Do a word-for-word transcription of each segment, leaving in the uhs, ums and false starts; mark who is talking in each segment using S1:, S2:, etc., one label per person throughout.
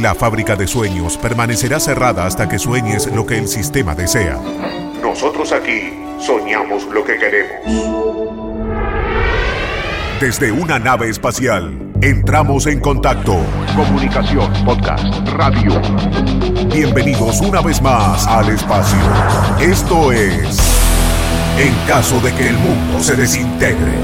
S1: La fábrica de sueños permanecerá cerrada hasta que sueñes lo que el sistema desea. Nosotros aquí soñamos lo que queremos. Desde una nave espacial, entramos en contacto. Comunicación, podcast, radio. Bienvenidos una vez más al espacio. Esto es En caso de que el mundo se desintegre.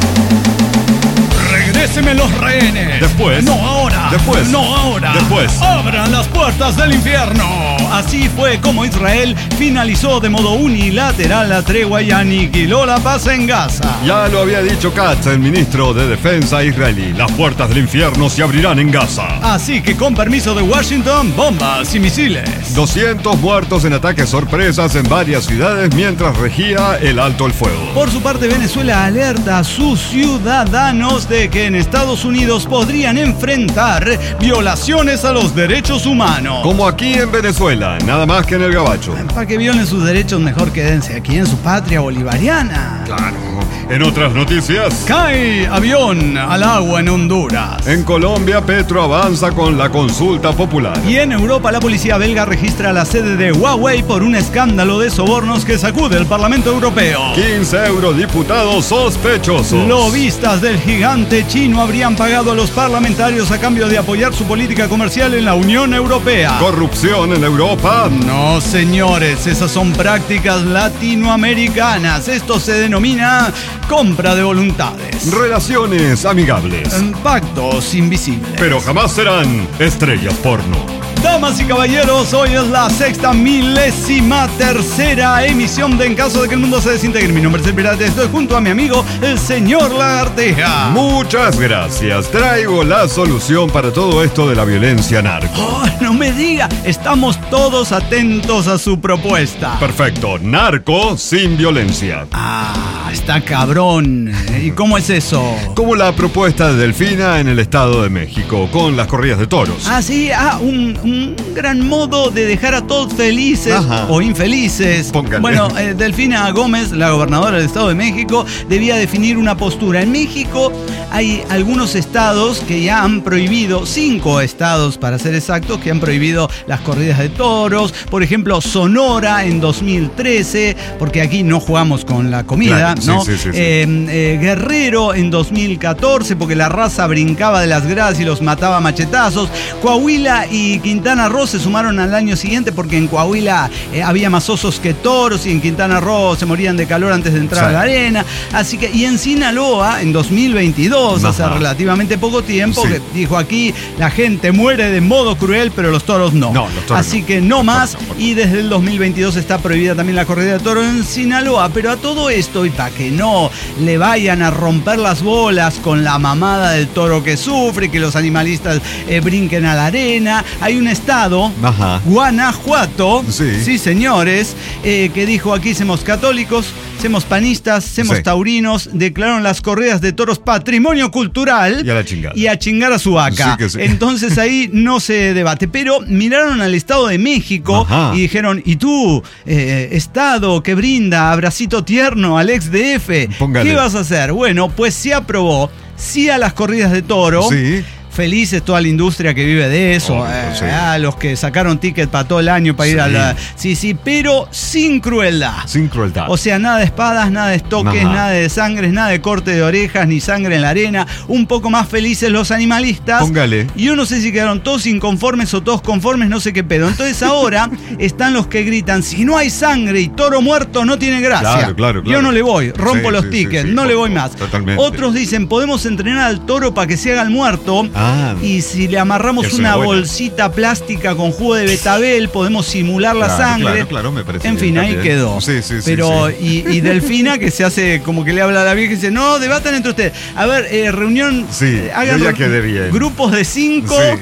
S2: ¡Regréseme los rehenes!
S3: Después.
S2: ¡No ahora!
S3: Después.
S2: ¡No ahora!
S3: Después.
S2: ¡Abran las puertas del infierno! Así fue como Israel finalizó de modo unilateral la tregua y aniquiló la paz en Gaza.
S3: Ya lo había dicho Katz, el ministro de Defensa israelí. Las puertas del infierno se abrirán en Gaza.
S2: Así que con permiso de Washington, bombas y misiles.
S3: doscientos muertos en ataques sorpresas en varias ciudades mientras regía el alto el fuego.
S2: Por su parte, Venezuela alerta a sus ciudadanos de que en Estados Unidos podrían enfrentar violaciones a los derechos humanos.
S3: Como aquí en Venezuela, nada más que en el Gabacho.
S2: Para que violen sus derechos, mejor quédense aquí en su patria bolivariana.
S3: Claro. En otras noticias,
S2: Cae avión al agua en Honduras.
S3: en Colombia Petro avanza con la consulta popular.
S2: Y en Europa, la policía belga registra la sede de Huawei por un escándalo de sobornos que sacude el Parlamento Europeo.
S3: quince eurodiputados sospechosos.
S2: Lobistas del gigante chino habrían pagado a los parlamentarios a cambio de apoyar su política comercial en la Unión Europea.
S3: Corrupción en Europa.
S2: No, señores, esas son prácticas latinoamericanas. Esto se denomina compra de voluntades.
S3: Relaciones amigables.
S2: Pactos invisibles.
S3: Pero jamás serán estrellas porno.
S2: Damas y caballeros, hoy es la sexta milésima tercera emisión de En caso de que el mundo se desintegre. Mi nombre es El Pirata, estoy junto a mi amigo, el señor Lagarteja.
S3: Muchas gracias. Traigo la solución para todo esto de la violencia narco.
S2: Oh, no me diga, estamos todos atentos a su propuesta.
S3: Perfecto. Narco sin violencia.
S2: Ah, está cabrón. ¿Y cómo es eso?
S3: Como la propuesta de Delfina en el Estado de México, con las corridas de toros.
S2: Ah, sí, ah, un, un gran modo de dejar a todos felices.
S3: Ajá.
S2: O infelices.
S3: Póngale.
S2: Bueno, eh, Delfina Gómez, la gobernadora del Estado de México, debía definir una postura. En México hay algunos estados que ya han prohibido, cinco estados para ser exactos, que han prohibido las corridas de toros. Por ejemplo, Sonora en dos mil trece, porque aquí no jugamos con la comida,
S3: Claro,
S2: ¿no?
S3: sí, sí, sí, sí.
S2: Eh, eh, Guerrero en dos mil catorce, porque la raza brincaba de las gradas y los mataba a machetazos. Coahuila y Quintana Roo se sumaron al año siguiente porque en Coahuila eh, había más osos que toros y en Quintana Roo se morían de calor antes de entrar
S3: Sí.
S2: a la arena. Así que, y en Sinaloa, en dos mil veintidós, hace
S3: Ajá.
S2: relativamente poco tiempo,
S3: Sí.
S2: que dijo aquí, la gente muere de modo cruel, pero los toros no.
S3: No, los toros
S2: Así
S3: no.
S2: que no más.
S3: No, no, no.
S2: Y desde el dos mil veintidós está prohibida también la corrida de toros en Sinaloa. Pero a todo esto, y para que no le vayan a romper las bolas con la mamada del toro que sufre, que los animalistas eh, brinquen a la arena, hay un estado,
S3: Ajá.
S2: Guanajuato,
S3: Sí.
S2: señores, eh, que dijo: aquí somos católicos, somos panistas, somos
S3: Sí.
S2: taurinos, declararon las corridas de toros patrimonio cultural
S3: Y a la chingada.
S2: y a chingar a su vaca.
S3: Sí que sí.
S2: Entonces ahí no se debate, pero miraron al Estado de México
S3: Ajá.
S2: y dijeron: ¿y tú, eh, Estado que brinda abracito tierno al ex D F,
S3: Póngale.
S2: qué vas a hacer? Bueno, pues se aprobó sí a las corridas de toro.
S3: Sí.
S2: Felices toda la industria que vive de eso,
S3: Obvio,
S2: eh,
S3: sí.
S2: ah, los que sacaron ticket para todo el año para ir
S3: Sí.
S2: a la... Sí, sí, pero sin crueldad.
S3: Sin crueldad.
S2: O sea, nada de espadas, nada de estoques,
S3: Ajá.
S2: nada de sangres, nada de corte de orejas, ni sangre en la arena. Un poco más felices los animalistas.
S3: Póngale.
S2: Y yo no sé si quedaron todos inconformes o todos conformes, no sé qué pedo. Entonces ahora están los que gritan: si no hay sangre y toro muerto no tiene gracia.
S3: Claro, claro, claro.
S2: Yo no le voy, rompo
S3: Sí,
S2: los
S3: sí,
S2: tickets,
S3: sí, sí,
S2: no le voy
S3: por-
S2: más.
S3: totalmente.
S2: Otros dicen: podemos entrenar al toro para que se haga el muerto.
S3: Ah.
S2: Y si le amarramos
S3: Es
S2: una
S3: una buena.
S2: bolsita plástica con jugo de betabel, podemos simular la
S3: Claro,
S2: sangre.
S3: claro, claro, me parece
S2: En fin,
S3: bien
S2: ahí
S3: también.
S2: quedó.
S3: Sí, sí, sí,
S2: Pero,
S3: sí.
S2: Y, y Delfina, que se hace como que le habla a la vieja y dice: no, debatan entre ustedes. A ver, eh, reunión.
S3: Sí,
S2: eh, hagan
S3: yo ya
S2: re-
S3: quedé bien.
S2: Grupos de cinco.
S3: Sí.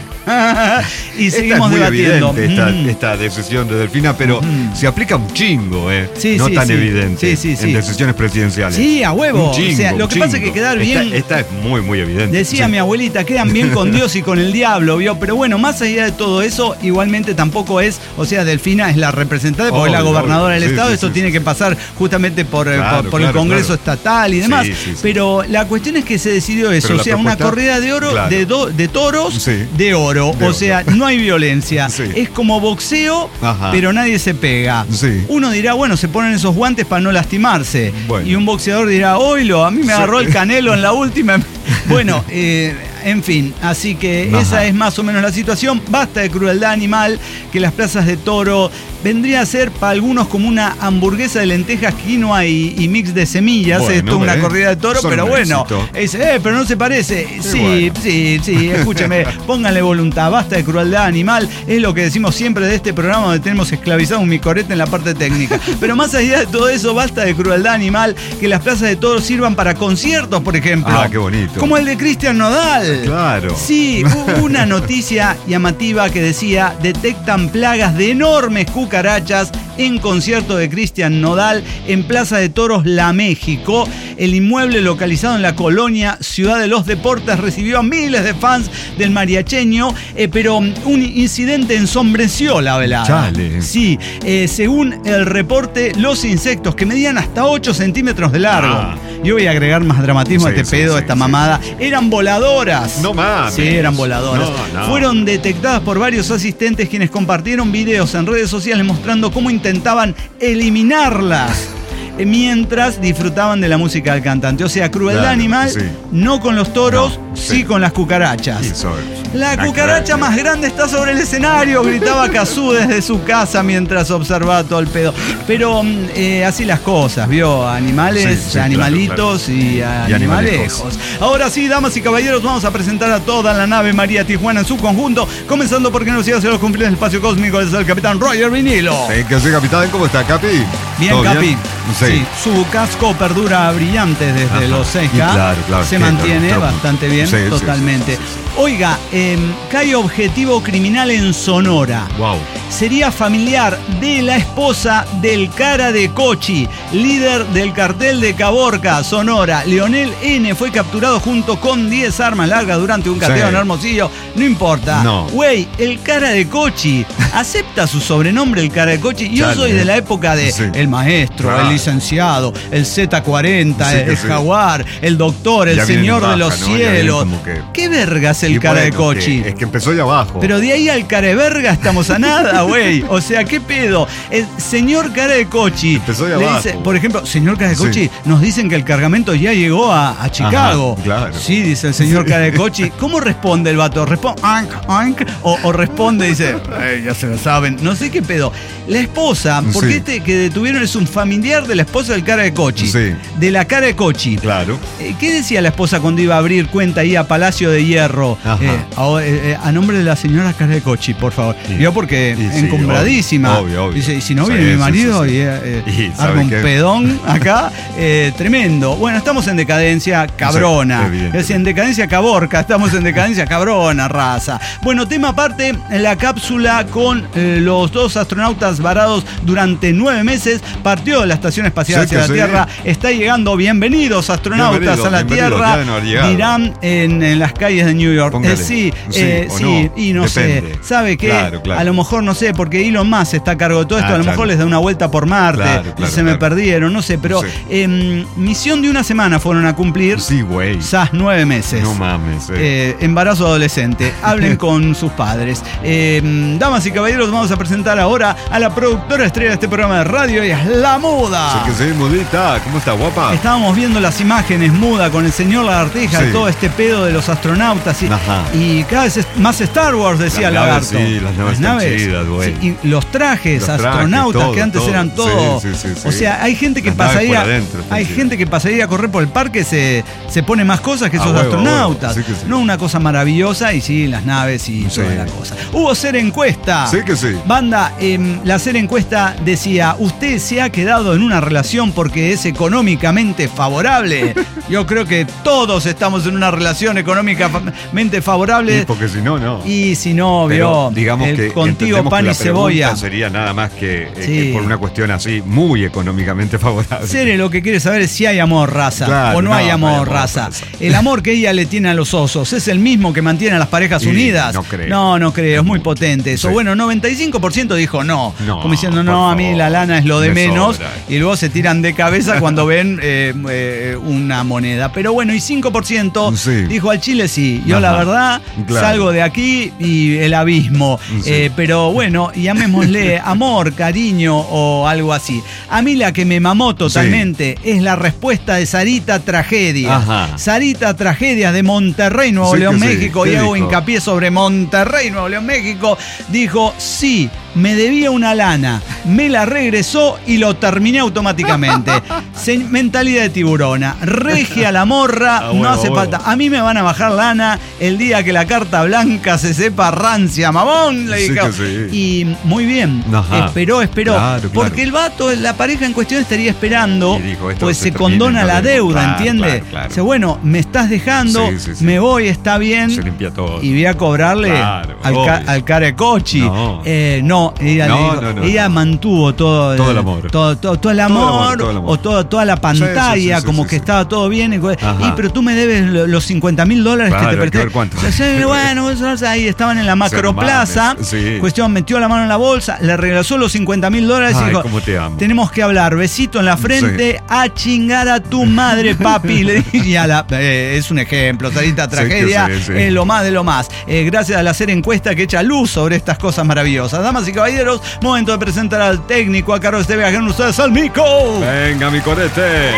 S2: y
S3: Esta
S2: seguimos
S3: es muy
S2: debatiendo.
S3: evidente, esta,
S2: Mm.
S3: esta decisión de Delfina, pero
S2: Mm.
S3: se aplica un chingo, ¿eh?
S2: Sí,
S3: no
S2: sí,
S3: tan
S2: sí.
S3: evidente
S2: Sí, sí, sí.
S3: en decisiones presidenciales.
S2: Sí, a huevo.
S3: Un chingo,
S2: O sea, lo
S3: un
S2: que pasa es que
S3: chingo.
S2: quedar
S3: Esta-
S2: bien-
S3: Esta, es muy, muy evidente.
S2: Decía
S3: Sí.
S2: mi abuelita: quedan bien con Dios y con el diablo, ¿vio? Pero bueno, más allá de todo eso, igualmente tampoco es, o sea, Delfina es la representante, porque es la
S3: Obvio,
S2: gobernadora
S3: obvio.
S2: del
S3: Sí,
S2: Estado,
S3: sí,
S2: esto
S3: sí,
S2: tiene
S3: sí.
S2: que pasar justamente por, eh,
S3: Claro,
S2: por, por el
S3: claro,
S2: Congreso
S3: claro.
S2: estatal y demás.
S3: Sí, sí, sí.
S2: Pero la cuestión es que se decidió eso,
S3: Pero
S2: o
S3: la
S2: sea, una
S3: propuesta-
S2: corrida de oro,
S3: claro.
S2: de, do- de toros
S3: Sí.
S2: de oro. toro. O sea, no hay violencia. Sí. Es como boxeo, Ajá. pero nadie se pega. Sí. Uno dirá, bueno, se ponen esos guantes para no lastimarse. Bueno. Y un boxeador dirá, oilo, a mí me agarró sí. el Canelo en la última. Bueno, eh, en fin, así que Ajá. esa es más o menos la situación. Basta de crueldad animal, que las plazas de toro vendría a ser para algunos como una hamburguesa de lentejas, quinoa y, y mix de semillas. Bueno, esto es una eh, corrida de toro, pero bueno, es, eh, pero no se parece. Sí, bueno. sí, sí, escúcheme, pónganle voluntad, basta de crueldad animal, es lo que decimos siempre de este programa donde tenemos esclavizado un micorete en la parte técnica. Pero más allá de todo eso, basta de crueldad animal, que las plazas de toros sirvan para conciertos, por ejemplo.
S3: Ah, qué bonito.
S2: Como el de Cristian Nodal.
S3: Claro.
S2: Sí, hubo una noticia llamativa que decía, detectan plagas de enormes cucarachas cucarachas en concierto de Cristian Nodal en Plaza de Toros La México. El inmueble, localizado en la colonia Ciudad de los Deportes, recibió a miles de fans del mariacheño, eh, pero un incidente ensombreció la velada.
S3: Chale.
S2: Sí, eh, según el reporte, los insectos, que medían hasta ocho centímetros de largo, ah. yo voy a agregar más dramatismo sí, a este sí, pedo, sí, esta sí, mamada, sí, sí. eran voladoras.
S3: No mames.
S2: Sí, eran voladoras. No, no. Fueron detectadas por varios asistentes, quienes compartieron videos en redes sociales mostrando cómo intentaban eliminarlas mientras disfrutaban de la música del cantante. O sea, crueldad claro, animal, sí. no con los toros, no, sí. sí con las cucarachas. Sí, la cucaracha más grande está sobre el escenario, gritaba Cazzu desde su casa mientras observaba todo el pedo. Pero eh, así las cosas, ¿vio? Animales, sí, sí, animalitos claro, claro. y, y animalejos. Ahora sí, damas y caballeros, vamos a presentar a toda la nave María Tijuana en su conjunto, comenzando porque nos iba a hacer los cumpleaños del espacio cósmico desde el capitán Roger Vinilo.
S3: Sí, que sí, capitán, ¿cómo está, Capi?
S2: Bien, Capi.
S3: Bien? Sí.
S2: Sí, su casco perdura brillante desde Ajá. los seis K.
S3: Claro, claro,
S2: se
S3: claro,
S2: mantiene
S3: claro, claro.
S2: bastante bien,
S3: sí,
S2: totalmente. Sí, sí, sí. Oiga, eh, cae objetivo criminal en Sonora.
S3: Wow.
S2: Sería familiar de la esposa del Cara de Cochi, líder del cartel de Caborca, Sonora. Leonel N. fue capturado junto con diez armas largas durante un cateo sí. en Hermosillo. No importa.
S3: No.
S2: Güey, el Cara de Cochi acepta su sobrenombre, el Cara de Cochi. Yo Chale. soy de la época de sí. el maestro, claro. el licenciado, el Z cuarenta, sí, el, el sí. jaguar, el doctor, el ya señor baja, de los ¿no? cielos. Que... ¿Qué verga es el y Cara bueno, de Cochi?
S3: Que, es que empezó de abajo.
S2: Pero de ahí al Cara de verga estamos a nada, güey. O sea, ¿qué pedo? El señor Cara de Cochi
S3: empezó de
S2: le
S3: abajo.
S2: Dice, por ejemplo, señor Cara de Cochi, sí. nos dicen que el cargamento ya llegó a, a Chicago.
S3: Ajá, claro.
S2: Sí, dice el señor Cara de Cochi. ¿Cómo responde el vato? ¿Responde ank, ank? O, o responde, dice, eh, ya se lo saben. No sé qué pedo. La esposa, porque sí. este que detuvieron es un familiar de la esposa del Cara de Cochi.
S3: Sí.
S2: De la Cara de Cochi.
S3: Claro.
S2: Eh, ¿Qué decía la esposa cuando iba a abrir cuenta ahí a Palacio de Hierro? Eh, a, eh, a nombre de la señora Cara de Cochi, por favor. Sí. Yo porque sí, encumbradísima.
S3: Obvio, obvio.
S2: Dice, y si no viene sí, mi marido sí, sí, sí. y eh, eh, arma un qué? pedón acá, eh, tremendo. Bueno, estamos en decadencia cabrona. Sí, es decir, en decadencia caborca, estamos en decadencia cabrona, raza. Bueno, tema aparte, la cápsula con eh, los dos astronautas varados durante nueve meses partió de la Estación Espacial sí, hacia la sí. Tierra. Está llegando, bienvenidos astronautas bienvenido, a la Tierra. No dirán en, en las calles de New York. Eh, sí, sí, eh, sí no. y no Depende. sé. ¿Sabe qué? Claro, claro. A lo mejor no sé, porque Elon Musk está a cargo de todo esto. Ah, a lo claro. mejor les da una vuelta por Marte. Claro, claro, se me claro. perdieron, no sé, pero sí. eh, misión de una semana fueron a cumplir.
S3: Sí, güey.
S2: Sas nueve meses.
S3: No mames. Eh.
S2: Eh, embarazo adolescente. Hablen con sus padres. Eh, damas y caballeros, vamos a presentar ahora a la productora estrella de este programa de radio, y es La Muda.
S3: Sí, que sí, Mudita. ¿Cómo está, guapa?
S2: Estábamos viendo las imágenes, Muda, con el señor Lagartija, sí. todo este pedo de los astronautas. Y, y cada vez es más Star Wars, decía
S3: las
S2: Lagarto.
S3: Naves, sí, las naves, las naves chidas, güey.
S2: Sí, y los trajes, los astronautas, trajes, todo, que antes todo. eran todo. Sí, sí, sí, o sea, hay gente que las pasaría. Adentro, hay chidas. gente que pasaría a correr por el parque, se, se pone más cosas que esos ah, astronautas. Huevo, sí que sí. No, una cosa maravillosa, y sí, las naves y sí. toda la cosa. Hubo Ser Encuesta.
S3: Sí que sí.
S2: Banda, eh, la Ser Encuesta decía: ¿usted se ha quedado en una relación porque es económicamente favorable? Yo creo que todos estamos en una relación económicamente favorable.
S3: Sí, porque si no, no.
S2: Y si no, vio,
S3: digamos el que
S2: contigo pan y cebolla.
S3: Sería nada más que, eh, sí. que por una cuestión así muy económicamente favorable.
S2: Sere lo que quiere saber es si hay amor, raza, claro, o no, no hay amor, no hay amor raza. raza. El amor que ella le tiene a los osos es el mismo que mantiene a las parejas sí, unidas.
S3: No creo.
S2: No, no creo, es muy potente eso. Sí. Bueno, noventa y cinco por ciento dijo no.
S3: no
S2: como diciendo, no, a mí la lana es lo de menos. Sobra. Y luego se tiran de cabeza cuando ven eh, eh, una moneda. Pero bueno, y cinco por ciento sí. dijo al Chile sí. Yo Ajá. la verdad claro. salgo de aquí y el abismo. Sí. Eh, pero bueno, llamémosle amor, cariño o algo así. A mí la que me mamó totalmente sí. es la respuesta de Sarita Tragedia. Ajá. Sarita Tragedia de Monterrey, Nuevo sí León, México. Sí. Y hago hincapié sobre Monterrey, Nuevo León, México. Dijo, sí, me debía una lana, me la regresó y lo terminé automáticamente. Se, mentalidad de tiburona, regia la morra, ah, bueno, no hace bueno. falta. A mí me van a bajar lana el día que la carta blanca se sepa rancia, mamón. Le dije, sí sí. Y muy bien, Ajá. esperó, esperó. Claro, porque claro. el vato, la pareja en cuestión estaría esperando, dijo, pues se, se condona la deuda, claro, ¿entiende? Claro, claro. Dice, bueno, me estás dejando, sí, sí, sí. me voy, está bien. Se limpia todo. Y voy a cobrarle claro, al, ca, al carecochi. No. Eh, no, ella, no, dijo, no, no, ella no. mantuvo todo, todo el amor. Todo, todo, todo el amor, todo el amor, todo el amor. o todo, toda la pantalla, sí, sí, sí, como sí, que sí. estaba todo bien. Y, y, pero tú me debes los cincuenta mil dólares claro, que te presté. ¿Cuánto? Entonces, bueno, ahí estaban en la macroplaza. Sí. Cuestión, metió la mano en la bolsa, le regresó los cincuenta mil dólares y dijo, ¿cómo te amo? Tenemos que hablar, besito en la frente, sí. a chingar a tu madre, papi. Le dije, ya la, eh, es un ejemplo, Sarita Tragedia, sí, sí, sí. Eh, lo más de lo más. Eh, gracias al hacer encuesta que echa luz sobre estas cosas maravillosas. Damas y caballeros, momento de presentar al técnico, a cargo de este viaje con ustedes, al Mico.
S3: Venga, mi corete.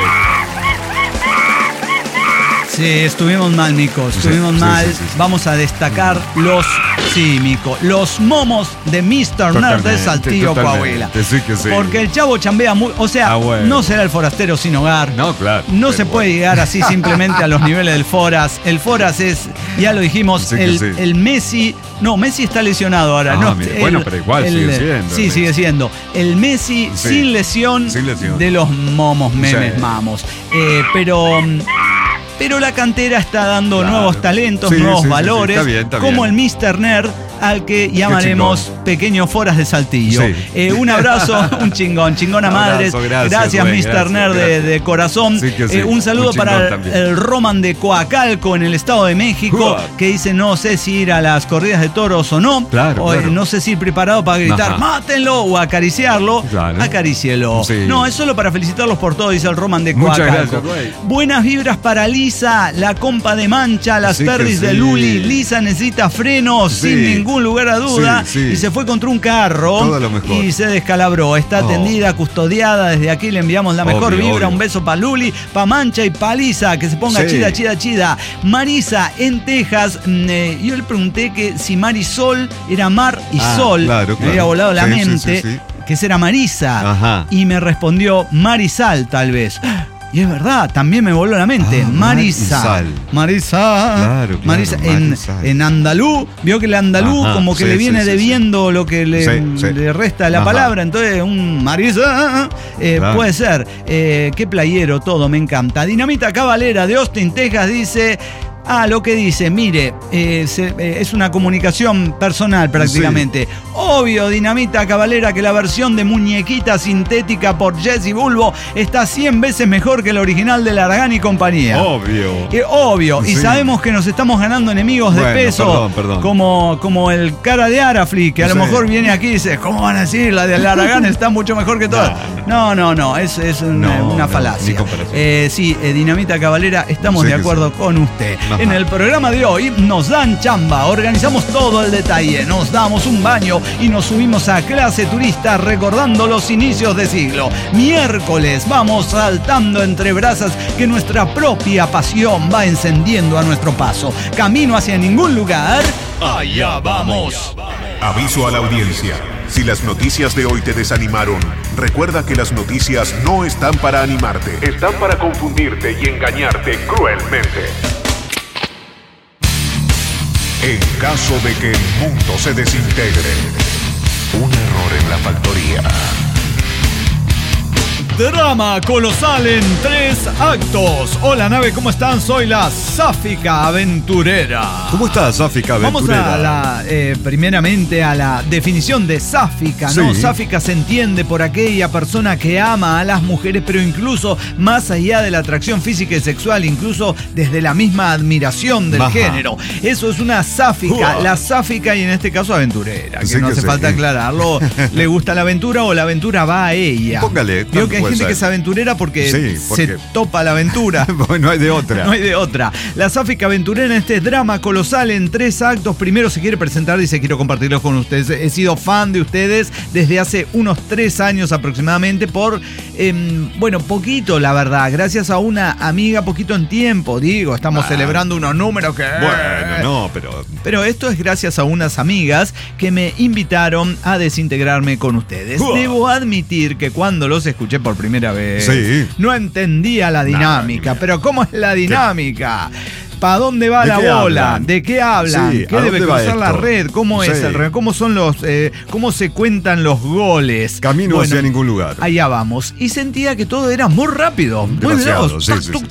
S2: Sí, estuvimos mal, Mico, estuvimos sí, mal. Sí, sí, sí, sí. Vamos a destacar los, sí, Mico, los momos de mister Nerd de Saltillo, Coahuila. Sí que sí. Porque el chavo chambea muy, o sea, ah, bueno. no será el forastero sin hogar.
S3: No, claro.
S2: No se bueno. puede llegar así simplemente a los niveles del Foras. El Foras es, ya lo dijimos, sí el, sí. el Messi, no, Messi está lesionado ahora. Ah, no,
S3: mira, el, bueno, pero igual el, sigue siendo.
S2: Sí, sigue siendo. El Messi sí. sin, lesión sin lesión de los momos, memes, sí. mamos. Eh, pero... Pero la cantera está dando claro. nuevos talentos, sí, nuevos sí, valores, sí, sí. Está bien, está como bien. el mister Nerd, al que llamaremos Pequeño Foras de Saltillo. Sí. Eh, un abrazo, un chingón, chingona un abrazo, madres. Gracias, gracias güey, mister Gracias, Nerd gracias. De, de corazón. Sí sí. Eh, un saludo un para también. el Roman de Coacalco en el Estado de México, uh. que dice no sé si ir a las corridas de toros o no. Claro, o, claro. No sé si ir preparado para gritar, Ajá. mátenlo o acariciarlo. Claro. Acarícielo. Sí. No, es solo para felicitarlos por todo, dice el Roman de Coacalco. Muchas gracias, güey. Buenas vibras para Lisa, la compa de Mancha, las sí perdis sí. de Luli. Lisa necesita frenos sí. sin ningún lugar a duda sí, sí. y se fue contra un carro Todo lo mejor. y se descalabró. Está oh. atendida, custodiada. Desde aquí le enviamos la mejor obvio, vibra. Obvio. Un beso para Luli, para Mancha y para Lisa, que se ponga sí. chida, chida, chida. Marisa en Texas. Eh, yo le pregunté que si Marisol era mar y ah, sol. Claro, claro. Me había volado la sí, mente. Sí, sí, sí. Que será Marisa. Ajá. Y me respondió Marisal, tal vez. Y es verdad, también me voló la mente. Ah, Marisa. Marisa. Claro, claro, Marisa. En, en andalú, vio que el andalú Ajá, como que sí, le viene sí, debiendo sí. lo que le, sí, sí. le resta la Ajá. palabra. Entonces, un Marisa eh, claro. puede ser. Eh, qué playero, todo, me encanta. Dinamita Cabalera de Austin, Texas, dice... Ah, lo que dice, mire, eh, se, eh, es una comunicación personal prácticamente. Sí. Obvio, Dinamita Cabalera, que la versión de muñequita sintética por Jessy Bulbo está cien veces mejor que la original de Laragán y compañía.
S3: Obvio.
S2: Eh, obvio. Sí. Y sabemos que nos estamos ganando enemigos de bueno, peso. Perdón, perdón. Como, como el cara de Arafli, que a sí. lo mejor viene aquí y dice, ¿cómo van a decir? La de Laragán está mucho mejor que todas. No, no, no, es, es una, no, una no, falacia. Eh, sí, eh, Dinamita Cabalera, estamos sí, de acuerdo sí. con usted. Ajá. En el programa de hoy nos dan chamba, organizamos todo el detalle, nos damos un baño y nos subimos a clase turista recordando los inicios de siglo. Miércoles vamos saltando entre brasas que nuestra propia pasión va encendiendo a nuestro paso. Camino hacia ningún lugar, allá vamos.
S1: Aviso a la audiencia. Si las noticias de hoy te desanimaron, recuerda que las noticias no están para animarte, están para confundirte y engañarte cruelmente. En caso de que el mundo se desintegre, un error en la factoría.
S2: Drama colosal en tres actos. Hola, nave, ¿cómo están? Soy la Sáfica Aventurera.
S3: ¿Cómo estás, Sáfica Aventurera?
S2: Vamos a la, eh, primeramente a la definición de sáfica, ¿no? Sí. Sáfica se entiende por aquella persona que ama a las mujeres, pero incluso más allá de la atracción física y sexual, incluso desde la misma admiración del Ajá. género. Eso es una sáfica, uh. la sáfica y en este caso aventurera, que sí no que hace sí. falta aclararlo. ¿Le gusta la aventura o la aventura va a ella?
S3: Póngale.
S2: Vio que hay gente
S3: ser.
S2: que es aventurera porque,
S3: Sí, porque
S2: se topa la aventura.
S3: No hay de otra.
S2: No hay de otra. La Sáfica Aventurera en este drama colosal en tres actos. Primero se quiere presentar, dice, quiero compartirlos con ustedes. He sido fan de ustedes desde hace unos tres años aproximadamente por, eh, bueno, poquito, la verdad. Gracias a una amiga, poquito en tiempo, digo. Estamos ah, celebrando unos números que...
S3: Bueno, no, pero...
S2: Pero esto es gracias a unas amigas que me invitaron a desintegrarme con ustedes. Uh. Debo admitir que cuando los escuché por primera vez,
S3: sí.
S2: no entendía la dinámica. Nah, pero ¿cómo es la dinámica? ¿Qué? ¿Para dónde va la bola?
S3: Hablan?
S2: ¿De qué hablan?
S3: Sí,
S2: ¿Qué debe cruzar la red? ¿Cómo
S3: sí.
S2: es el red? ¿Cómo son los, eh, cómo se cuentan los goles?
S3: Camino bueno, hacia ningún lugar.
S2: Allá vamos. Y sentía que todo era muy rápido, muy veloz. Sí, sí,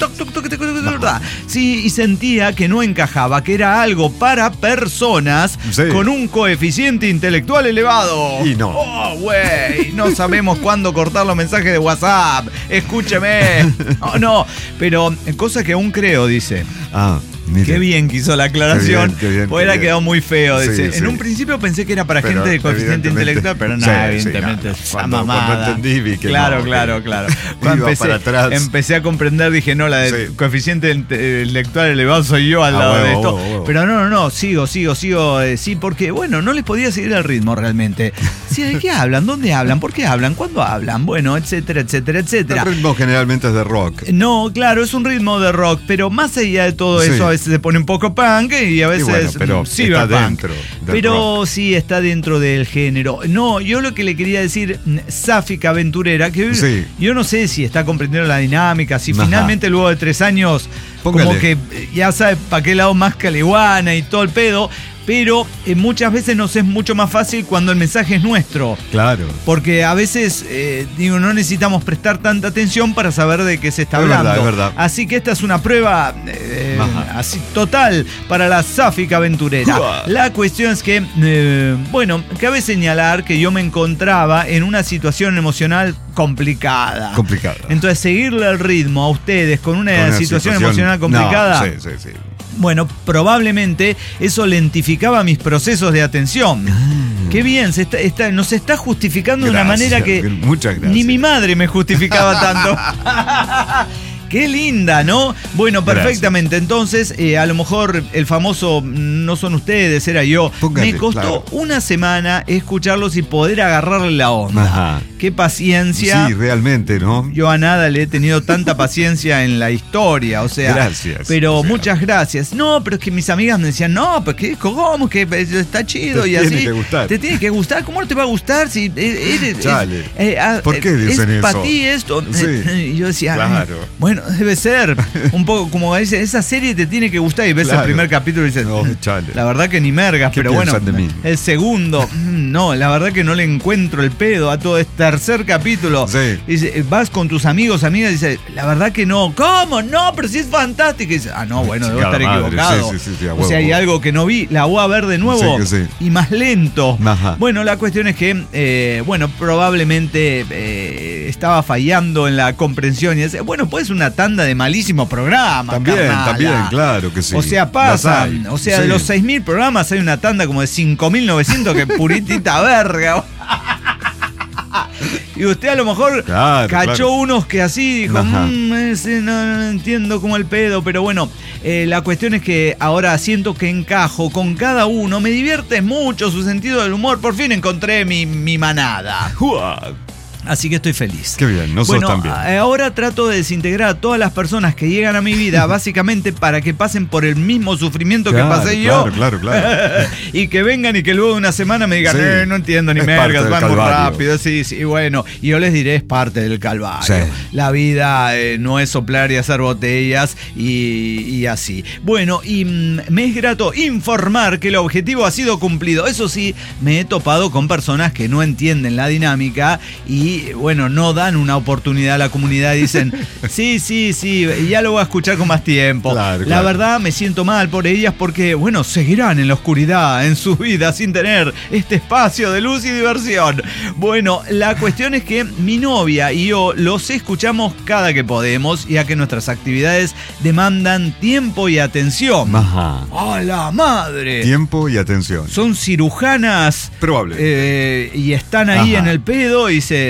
S2: sí, y sentía que no encajaba, que era algo para personas sí. con un coeficiente intelectual elevado.
S3: Y no.
S2: Oh, güey, no sabemos cuándo cortar los mensajes de WhatsApp. Escúcheme. No, no, pero cosa que aún creo, dice.
S3: Ah. Mire.
S2: Qué bien que hizo la aclaración.
S3: Qué bien, qué bien,
S2: hubiera
S3: qué
S2: quedado muy feo.
S3: Sí,
S2: en
S3: sí.
S2: un principio pensé que era para
S3: pero,
S2: gente de coeficiente intelectual, pero no, sí, evidentemente.
S3: Sí, no.
S2: Esa
S3: cuando,
S2: mamada.
S3: cuando entendí, vi que
S2: claro,
S3: no,
S2: claro,
S3: que
S2: claro. Cuando empecé,
S3: para atrás.
S2: empecé a comprender, dije, no, la de
S3: sí.
S2: coeficiente intelectual elevado soy yo al
S3: ah,
S2: lado
S3: huevo,
S2: de esto.
S3: huevo, huevo.
S2: Pero no, no, no, sigo, sigo, sigo. Eh, sí, porque, bueno, no les podía seguir el ritmo realmente. Sí, ¿de qué hablan? ¿Dónde hablan? ¿Por qué hablan? ¿Cuándo hablan? Bueno, etcétera, etcétera, etcétera.
S3: El ritmo generalmente es de rock.
S2: No, claro, es un ritmo de rock, pero más allá de todo
S3: sí.
S2: eso, a veces se pone un poco punk y a veces
S3: y bueno, pero está dentro del
S2: pero
S3: rock.
S2: Sí está dentro del género. No, yo lo que le quería decir, Sáfica Aventurera, que
S3: sí.
S2: yo no sé si está comprendiendo la dinámica, si
S3: Ajá.
S2: finalmente luego de tres años
S3: Póngale.
S2: como que ya sabe para qué lado más caliguana y todo el pedo. Pero eh, muchas veces nos es mucho más fácil cuando el mensaje es nuestro.
S3: Claro.
S2: Porque a veces, eh, digo, no necesitamos prestar tanta atención para saber de qué se está
S3: es
S2: hablando.
S3: Verdad, es verdad.
S2: Así que esta es una prueba eh, así total para la Sáfica Aventurera.
S3: Uah.
S2: La cuestión es que, eh, bueno, cabe señalar que yo me encontraba en una situación emocional complicada.
S3: Complicada.
S2: Entonces, seguirle el ritmo a ustedes con una, con una situación, situación emocional complicada.
S3: No, sí, sí, sí.
S2: Bueno, probablemente eso lentificaba mis procesos de atención. Ah. Qué bien, se está, está, nos está justificando gracias, de una manera que
S3: muchas gracias.
S2: Ni mi madre me justificaba tanto. Qué linda, ¿no? Bueno, perfectamente. Gracias. Entonces, eh, a lo mejor el famoso no son ustedes, era yo.
S3: Póngale,
S2: me costó
S3: claro.
S2: una semana escucharlos y poder agarrarle la onda.
S3: Ajá.
S2: Qué paciencia.
S3: Sí, realmente, ¿no?
S2: Yo a nada le he tenido tanta paciencia en la historia, o sea.
S3: Gracias.
S2: Pero
S3: o sea.
S2: muchas gracias. No, pero es que mis amigas me decían, no, pues que ¿cómo? Que está chido
S3: te
S2: y
S3: así.
S2: Te
S3: tiene que gustar.
S2: Te tiene que gustar. ¿Cómo no te va a gustar si eres?
S3: Chale.
S2: Eh, eh,
S3: ¿Por qué dicen
S2: es
S3: eso?
S2: para ti esto.
S3: Sí.
S2: Y yo decía,
S3: claro.
S2: Bueno, debe ser un poco como dice, esa serie te tiene que gustar y ves
S3: claro.
S2: el primer capítulo y dices,
S3: no, chale.
S2: La verdad que ni mergas, pero bueno,
S3: de mí?
S2: El segundo, no, la verdad que no le encuentro el pedo a todo este tercer capítulo.
S3: Sí.
S2: Y dice, vas con tus amigos, amigas, y dice, la verdad que no. ¿Cómo? No, pero sí es fantástico. Y dice, ah, no, bueno, debo estar
S3: madre.
S2: equivocado.
S3: Sí, sí, sí, sí,
S2: o sea, hay algo que no vi, la voy a ver de nuevo
S3: sí, sí.
S2: y más lento.
S3: Ajá.
S2: Bueno, la cuestión es que, eh, bueno, probablemente eh, estaba fallando en la comprensión y dice, bueno, pues una tanda de malísimos programas.
S3: También,
S2: carnala.
S3: también, claro que sí.
S2: O sea, pasan. O sea, sí. De los seis mil programas hay una tanda como de cinco mil novecientos que puritita verga. Y usted a lo mejor
S3: claro,
S2: cachó
S3: claro.
S2: unos que así dijo, mmm, ese no, no entiendo como el pedo, pero bueno, eh, la cuestión es que ahora siento que encajo con cada uno, me divierte mucho su sentido del humor, por fin encontré mi, mi manada.
S3: Uah.
S2: Así que estoy feliz.
S3: Qué bien, nosotros
S2: bueno,
S3: también.
S2: Ahora trato de desintegrar a todas las personas que llegan a mi vida, básicamente para que pasen por el mismo sufrimiento
S3: claro,
S2: que pasé
S3: claro,
S2: yo.
S3: Claro, claro, claro.
S2: Y que vengan y que luego de una semana me digan,
S3: sí.
S2: eh, no entiendo ni
S3: es
S2: mergas, van muy
S3: calvario.
S2: rápido. Sí, sí, bueno. Y yo les diré, es parte del calvario.
S3: Sí.
S2: La vida eh, no es soplar y hacer botellas y, y así. Bueno, y mm, me es grato informar que el objetivo ha sido cumplido. Eso sí, me he topado con personas que no entienden la dinámica y, bueno, no dan una oportunidad a la comunidad y dicen, sí, sí, sí, ya lo voy a escuchar con más tiempo.
S3: Claro,
S2: la
S3: claro.
S2: verdad me siento mal por ellas porque, bueno, seguirán en la oscuridad en su vida sin tener este espacio de luz y diversión. Bueno, la cuestión es que mi novia y yo los escuchamos cada que podemos, ya que nuestras actividades demandan tiempo y atención.
S3: Ajá.
S2: ¡A la madre!
S3: Tiempo y atención.
S2: Son cirujanas.
S3: Probable.
S2: Eh, y están ahí
S3: Ajá.
S2: en el pedo y se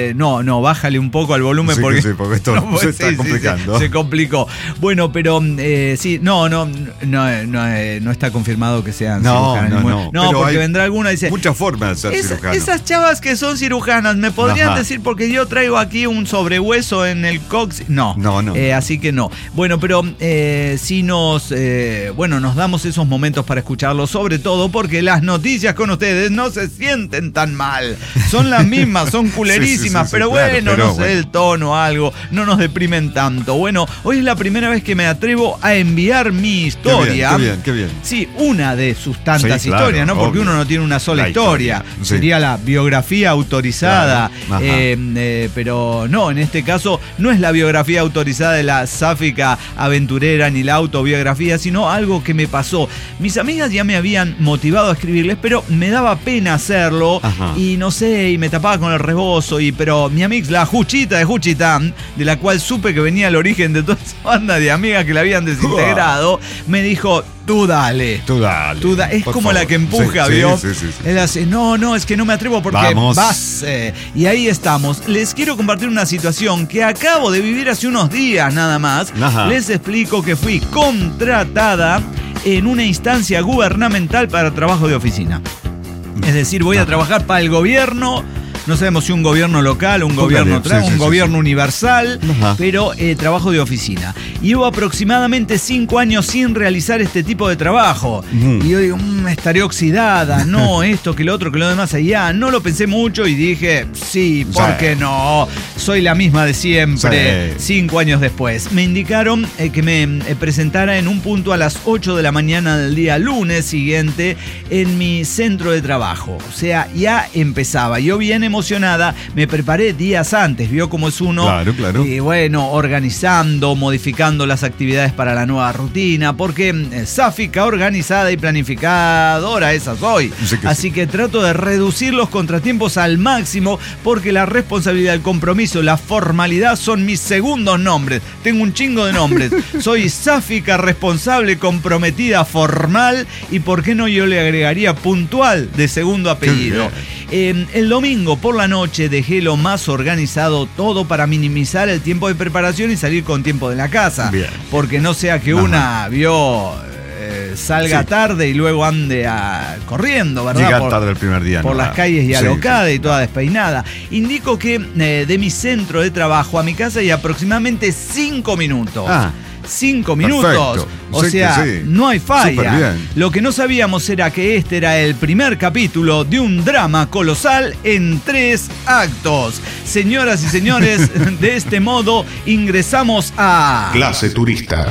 S2: Eh, no, no, bájale un poco al volumen
S3: sí,
S2: porque,
S3: sí, porque esto no, se está
S2: sí,
S3: complicando.
S2: Sí, sí, se complicó. Bueno, pero eh, sí, no, no, no, no, eh, no está confirmado que sean
S3: no,
S2: cirujanas.
S3: No, no,
S2: no, porque vendrá alguna y dice...
S3: Muchas formas de ser
S2: es,
S3: cirujano.
S2: Esas chavas que son cirujanas, ¿me podrían
S3: Ajá.
S2: decir? Porque yo traigo aquí un sobrehueso en el cox. No,
S3: no, no.
S2: Eh, así que no. Bueno, pero eh, sí nos, eh, bueno, nos damos esos momentos para escucharlo, sobre todo porque las noticias con ustedes no se sienten tan mal. Son las mismas, son culerísimas, sí, sí, sí, pero sí, bueno, claro, pero no sé, bueno. el tono, algo, no nos deprimen tanto. Bueno, hoy es la primera vez que me atrevo a enviar mi historia.
S3: Qué bien, qué bien. Qué bien.
S2: Sí, una de sus tantas
S3: sí, claro,
S2: historias, ¿no? Porque
S3: obvio.
S2: uno no tiene una sola
S3: la
S2: historia.
S3: historia. Sí.
S2: Sería la biografía autorizada.
S3: Claro.
S2: Eh, eh, pero no, en este caso no es la biografía autorizada de la sáfica aventurera ni la autobiografía, sino algo que me pasó. Mis amigas ya me habían motivado a escribirles, pero me daba pena hacerlo. Ajá. Y no sé, y me tapaba con el rebozo. Y, pero mi amiga, la Juchita de Juchitán, de la cual supe que venía el origen de toda esa banda de amigas que la habían desintegrado, uh. me dijo... Tú dale.
S3: Tú dale.
S2: Tú da, es como favor. La que empuja,
S3: sí,
S2: ¿vio?
S3: Sí, sí, sí, sí.
S2: Él hace, no, no, es que no me atrevo porque
S3: Vamos.
S2: vas. Eh, y ahí estamos. Les quiero compartir una situación que acabo de vivir hace unos días nada más.
S3: Ajá.
S2: Les explico que fui contratada en una instancia gubernamental para trabajo de oficina. Es decir, voy Ajá. a trabajar para el gobierno. No sabemos si un gobierno local, un gobierno, tra- sí, un sí, gobierno sí. universal, Ajá. pero eh, trabajo de oficina. Y llevo aproximadamente cinco años sin realizar este tipo de trabajo. Uh-huh. Y yo digo, mmm, estaré oxidada, no, esto, que lo otro, que lo demás allá. No lo pensé mucho y dije, sí, ¿por sí. qué no? Soy la misma de siempre. Sí. Cinco años después. Me indicaron eh, que me eh, presentara en un punto a las ocho de la mañana del día lunes siguiente en mi centro de trabajo. O sea, ya empezaba. Yo bien emocionada, me preparé días antes, vio cómo es uno,
S3: claro, claro.
S2: Y bueno, organizando, modificando las actividades para la nueva rutina, porque eh, sáfica, organizada y planificadora, esa soy. Sí que Así sí. que trato de reducir los contratiempos al máximo, porque la responsabilidad, el compromiso, la formalidad son mis segundos nombres. Tengo un chingo de nombres. Soy sáfica, responsable, comprometida, formal, y por qué no yo le agregaría puntual de segundo apellido. Eh, el domingo por la noche dejé lo más organizado todo para minimizar el tiempo de preparación y salir con tiempo de la casa. Bien. Porque no sea que Ajá. una vio eh, salga sí. tarde y luego ande a, corriendo, ¿verdad?
S3: Llegar
S2: por,
S3: tarde el primer día.
S2: Por
S3: no,
S2: las calles y alocada sí, sí. y toda despeinada. Indico que eh, de mi centro de trabajo a mi casa hay aproximadamente cinco minutos. Ah. Cinco minutos, Perfecto. o sí sea, sí. no hay falla. Lo que no sabíamos era que este era el primer capítulo de un drama colosal en tres actos. Señoras y señores, de este modo ingresamos a...
S1: Clase Turista.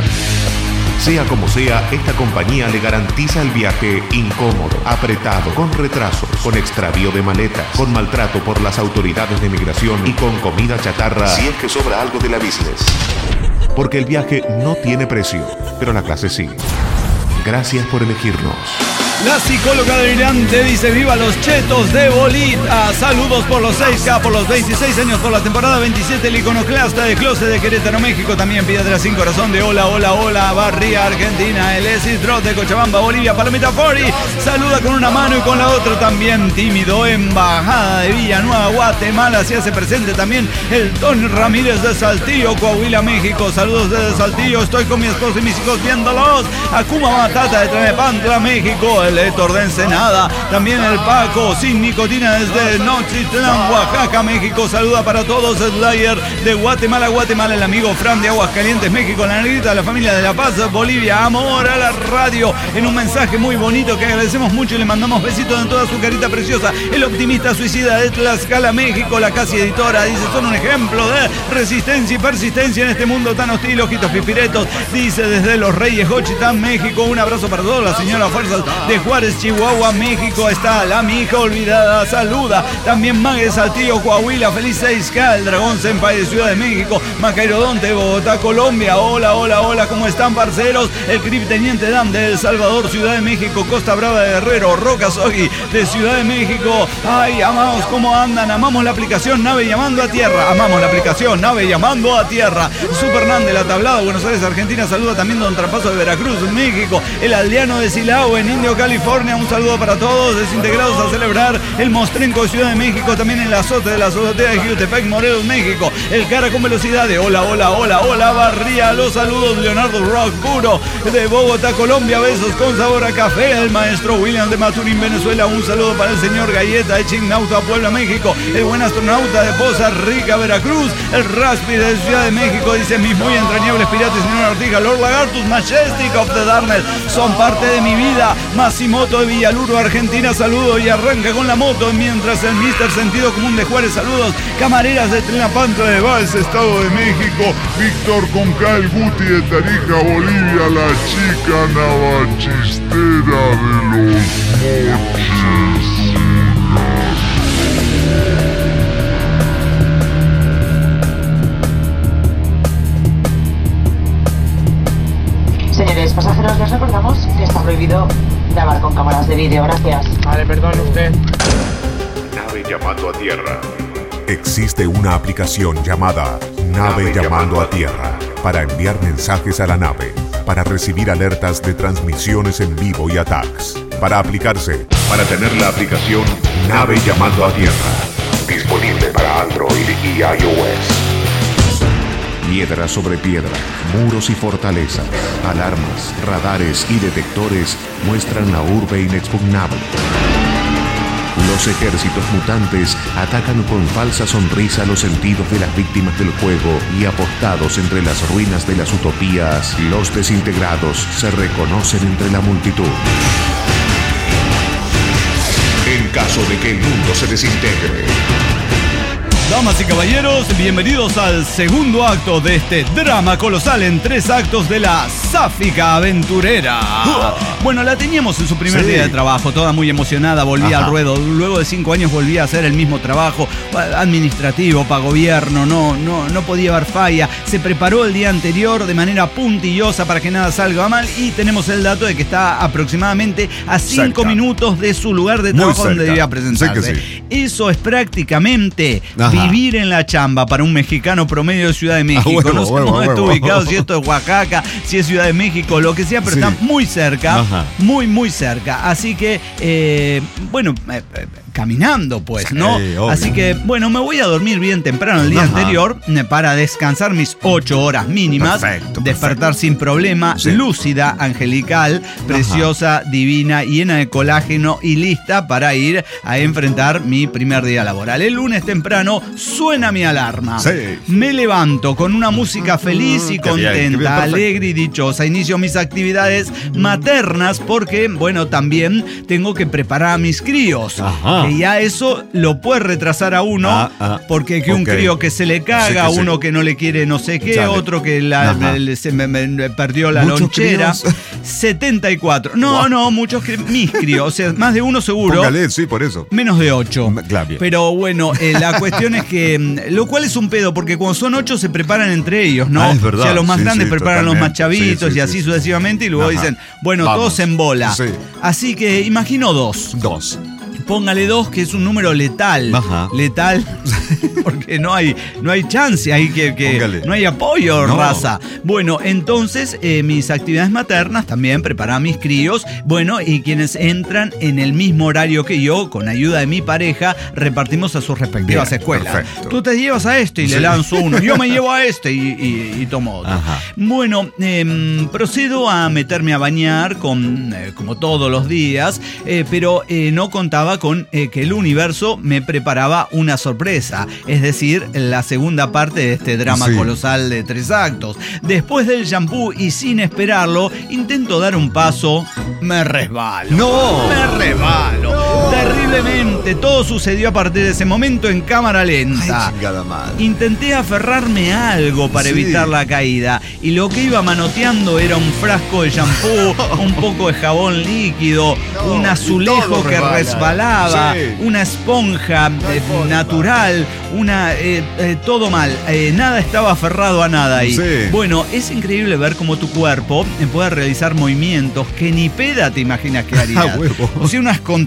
S1: Sea como sea, esta compañía le garantiza el viaje incómodo, apretado, con retrasos, con extravío de maletas, con maltrato por las autoridades de migración y con comida chatarra si es que sobra algo de la business. Porque el viaje no tiene precio, pero la clase sí. Gracias por elegirnos.
S2: La psicóloga delirante dice viva los chetos de bolita. Saludos por los seis K, por los veintiséis años, por la temporada veintisiete, el iconoclasta de Closet de Querétaro, México. También Piedra sin corazón de Hola, Hola, Hola, Barría, Argentina. El Esidrot de Cochabamba, Bolivia. Palomita Fori saluda con una mano y con la otra también tímido. Embajada de Villanueva, Guatemala. Se hace presente también el Tony Ramírez de Saltillo, Coahuila, México. Saludos desde Saltillo. Estoy con mi esposa y mis hijos viéndolos. Akuma Matata de Tlalnepantla, México. El Héctor de Ensenada, también el Paco sin nicotina desde Nochitlán, Oaxaca, México. Saluda para todos. Slayer de Guatemala, Guatemala. El amigo Fran de Aguascalientes, México. La negrita, la familia de La Paz, Bolivia. Amor a la radio. En un mensaje muy bonito que agradecemos mucho y le mandamos besitos en toda su carita preciosa. El optimista suicida de Tlaxcala, México. La casi editora dice: son un ejemplo de resistencia y persistencia en este mundo tan hostil. Ojitos pipiretos dice desde Los Reyes, Jochitán, México. Un abrazo para todos. La señora Fuerzas de Juárez, Chihuahua, México. Está la mi hija olvidada, saluda. También Mague Saltillo, Coahuila. Feliz seis K, el Dragón Senpai de Ciudad de México. Macairodonte de Bogotá, Colombia. Hola, hola, hola, ¿cómo están, parceros? El Cripteniente Dan de El Salvador, Ciudad de México. Costa Brava de Guerrero, Roca Sogui de Ciudad de México. Ay, amados, ¿cómo andan? Amamos la aplicación Nave Llamando a Tierra. Amamos la aplicación Nave Llamando a Tierra. Super Nan de La Tablada, Buenos Aires, Argentina. Saluda también Don Trapazo de Veracruz, México. El Aldeano de Silao en Indio, Cali. California, un saludo para todos. Desintegrados a celebrar el Mostrenco de Ciudad de México, también en el azote de la azotea de Jutepec, Morelos, México. El cara con velocidad de hola, hola, hola, hola, Barría. Los saludos, Leonardo Rock Puro de Bogotá, Colombia. Besos con sabor a café. El maestro William de Maturín, Venezuela. Un saludo para el señor Galleta de Chignauta, Puebla, México. El buen astronauta de Poza Rica, Veracruz. El Raspi de Ciudad de México dice: mis muy entrañables piratas, señor Ortiga, Lord Lagartus, Majestic of the Darkness, son parte de mi vida. Masimoto de Villaluro, Argentina, saludo, y arranca con la moto, mientras el mister Sentido Común de Juárez, saludos. Camareras de Trinapanta de Valls, Estado de México.
S4: Víctor Concal Guti de Tarija, Bolivia, la chica navachistera de los moches.
S5: Señores pasajeros, les recordamos que está prohibido grabar con cámaras de vídeo. Gracias.
S6: Vale, perdón usted.
S1: Nave llamando a tierra. Existe una aplicación llamada Nave, Nave llamando a tierra para enviar mensajes a la nave, para recibir alertas de transmisiones en vivo y attacks, para aplicarse, para tener la aplicación Nave llamando a tierra, disponible para Android y iOS. Piedra sobre piedra, muros y fortalezas, alarmas, radares y detectores muestran la urbe inexpugnable. Los ejércitos mutantes atacan con falsa sonrisa los sentidos de las víctimas del juego y, apostados entre las ruinas de las utopías, los desintegrados se reconocen entre la multitud. En caso de que el mundo se desintegre.
S2: Damas y caballeros, bienvenidos al segundo acto de este drama colosal en tres actos de la Sáfica Aventurera. Bueno, la teníamos en su primer sí. día de trabajo, toda muy emocionada, volvía Ajá. al ruedo. Luego de cinco años volvía a hacer el mismo trabajo administrativo, para gobierno, no, no, no podía haber falla. Se preparó el día anterior de manera puntillosa para que nada salga mal, y tenemos el dato de que está aproximadamente a cinco minutos de su lugar de trabajo donde debía presentarse. Sí sí. Eso es prácticamente Ajá. vivir en la chamba para un mexicano promedio de Ciudad de México. Ah, bueno, no sé bueno, dónde bueno, está ubicado, bueno. si esto es Oaxaca, si es Ciudad de México, lo que sea, pero sí. está muy cerca, Ajá. muy, muy cerca. Así que, eh, bueno, eh, eh, caminando, pues, ¿no? Sí, Así que, bueno, me voy a dormir bien temprano el día Ajá. anterior para descansar mis ocho horas mínimas. Perfecto, despertar perfecto. sin problema, sí. lúcida, angelical, preciosa, Ajá. divina, llena de colágeno y lista para ir a enfrentar mi primer día laboral. El lunes temprano suena mi alarma. Sí. Me levanto con una música feliz y contenta, bien, bien, alegre y dichosa. Inicio mis actividades maternas porque, bueno, también tengo que preparar a mis críos. Ajá. Que ya eso lo puede retrasar a uno, ah, ah, porque que un okay. crío que se le caga, sí que uno sí. que no le quiere no sé qué, Chale. otro que la, le, se me, me perdió la lonchera. Críos? setenta y cuatro. No, wow. no, muchos críos, mis críos, o sea, más de uno seguro.
S3: Póngale, sí, por eso.
S2: Menos de ocho.
S3: Claro,
S2: pero bueno, eh, la cuestión es que, lo cual es un pedo, porque cuando son ocho se preparan entre ellos, ¿no?
S3: Ah, es verdad.
S2: O sea, los más sí, grandes sí, preparan totalmente. los más chavitos sí, sí, y así sí, sucesivamente, y luego Ajá. dicen, bueno, Vamos. todos en bola. Sí. Así que imagino dos.
S3: Dos.
S2: Póngale dos, que es un número letal.
S3: Ajá.
S2: Letal, porque no hay, no hay chance, hay que, que no hay apoyo, no. raza. Bueno, entonces eh, mis actividades maternas también, preparar a mis críos, bueno, y quienes entran en el mismo horario que yo, con ayuda de mi pareja, repartimos a sus respectivas Bien, escuelas. Perfecto. Tú te llevas a este y sí. le lanzo uno, yo me llevo a este y, y, y tomo otro. Ajá. Bueno, eh, procedo a meterme a bañar, con, eh, como todos los días, eh, pero eh, no contaba con eh, que el universo me preparaba una sorpresa, es decir, la segunda parte de este drama sí. colosal de tres actos. Después del shampoo y sin esperarlo, intento dar un paso, me resbalo.
S3: ¡No!
S2: Me resbalo. No. Terriblemente, todo sucedió a partir de ese momento en cámara lenta.
S3: Ay, chingada madre.
S2: Intenté aferrarme a algo para sí. evitar la caída, y lo que iba manoteando era un frasco de shampoo, un poco de jabón líquido, no, un azulejo que resbala. resbalaba. Sí. Una esponja eh, natural, una eh, eh, todo mal, eh, nada estaba aferrado a nada ahí. Sí. Bueno, es increíble ver cómo tu cuerpo puede realizar movimientos que ni peda te imaginas que harías. O sea, unas contorsiones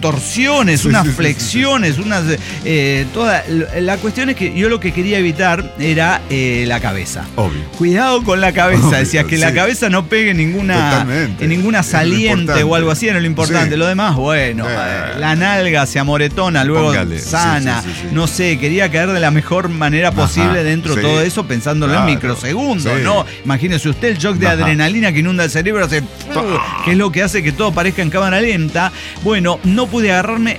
S2: extensiones,
S3: Sí,
S2: unas
S3: sí, sí,
S2: flexiones, unas... Eh, toda, la cuestión es que yo lo que quería evitar era eh, la cabeza.
S3: Obvio.
S2: Cuidado con la cabeza,
S3: Obvio,
S2: decía, que
S3: sí.
S2: la cabeza no pegue ninguna,
S3: Totalmente.
S2: en ninguna
S3: Es lo
S2: saliente
S3: importante.
S2: o algo así, era lo importante.
S3: Sí.
S2: Lo demás, bueno,
S3: Eh.
S2: eh, la nalga se amoretona, luego
S3: Póngale.
S2: sana,
S3: Sí, sí, sí, sí.
S2: no sé, quería caer de la mejor manera posible
S3: Ajá,
S2: dentro de
S3: sí.
S2: todo eso, pensándolo
S3: Claro.
S2: en microsegundos,
S3: Sí.
S2: ¿no? Imagínese usted el shock de
S3: Ajá.
S2: adrenalina que inunda el cerebro, hace, que es lo que hace que todo parezca en cámara lenta. Bueno, no pude agarrarme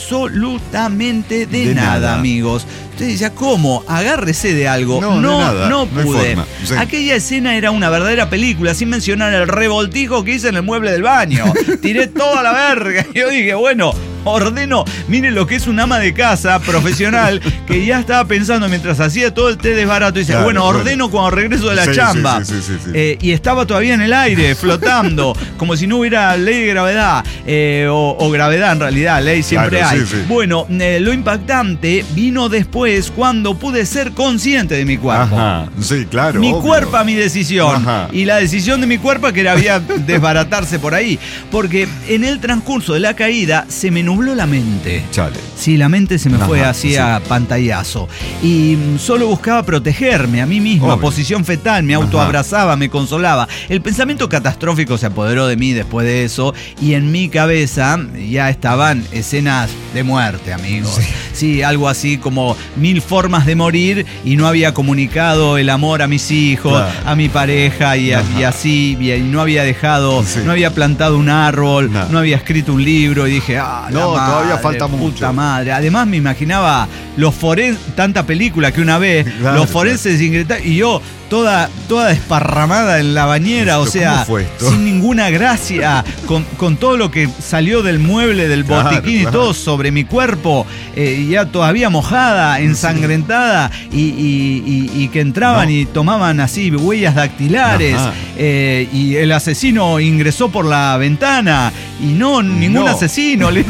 S2: absolutamente de,
S3: De
S2: nada,
S3: nada.
S2: amigos. Usted decía, ¿cómo? Agárrese de algo.
S3: No, de
S2: no,
S3: nada.
S2: no
S3: No hay
S2: pude.
S3: forma. Sí.
S2: Aquella escena era una verdadera película, sin mencionar el revoltijo que hice en el mueble del baño. Tiré toda la verga. Yo dije, bueno, ordeno, miren lo que es un ama de casa profesional que ya estaba pensando mientras hacía todo el té desbarato y dice,
S3: Claro,
S2: bueno,
S3: bueno.
S2: ordeno cuando regreso de la
S3: Sí, sí,
S2: chamba.
S3: sí, sí, sí, sí.
S2: Eh, y estaba todavía en el aire, flotando, como si no hubiera ley de gravedad, eh, o, o gravedad en realidad, ley siempre
S3: Claro,
S2: hay.
S3: sí, sí.
S2: Bueno, eh, lo impactante vino después cuando pude ser consciente de mi cuerpo.
S3: Ajá. Sí, claro.
S2: Mi
S3: obvio.
S2: cuerpo, mi decisión.
S3: Ajá.
S2: Y la decisión de mi cuerpo que era había desbaratarse por ahí. Porque en el transcurso de la caída se me nubló la mente.
S3: Chale.
S2: Sí, la mente se me
S3: Ajá,
S2: fue así
S3: sí.
S2: a pantallazo. Y mm, solo buscaba protegerme a mí mismo, a
S3: Obvio.
S2: posición fetal, me
S3: Ajá.
S2: autoabrazaba, me consolaba. El pensamiento catastrófico se apoderó de mí después de eso y en mi cabeza ya estaban escenas de muerte, amigos. Sí, algo así como mil formas de morir y no había comunicado el amor a mis hijos,
S3: Claro.
S2: a mi pareja y, a-
S3: Ajá.
S2: y así, y no había dejado,
S3: Sí.
S2: no había plantado un árbol,
S3: Nada.
S2: no había escrito un libro y dije, ah, la
S3: No, todavía
S2: madre,
S3: falta
S2: puta
S3: mucho.
S2: madre. Además me imaginaba los forenses, tanta película que una vez,
S3: Claro,
S2: los forenses ingresaron y yo toda, toda desparramada en la bañera, o
S3: ¿Esto
S2: sea,
S3: cómo fue esto?
S2: sin ninguna gracia, con, con todo lo que salió del mueble, del
S3: Claro,
S2: botiquín y
S3: claro.
S2: todo sobre mi cuerpo, eh, ya todavía mojada, ensangrentada, y, y- y- y que entraban
S3: No.
S2: y tomaban así huellas dactilares,
S3: Ajá.
S2: eh, y el asesino ingresó por la ventana, y no, ningún
S3: No.
S2: asesino. le-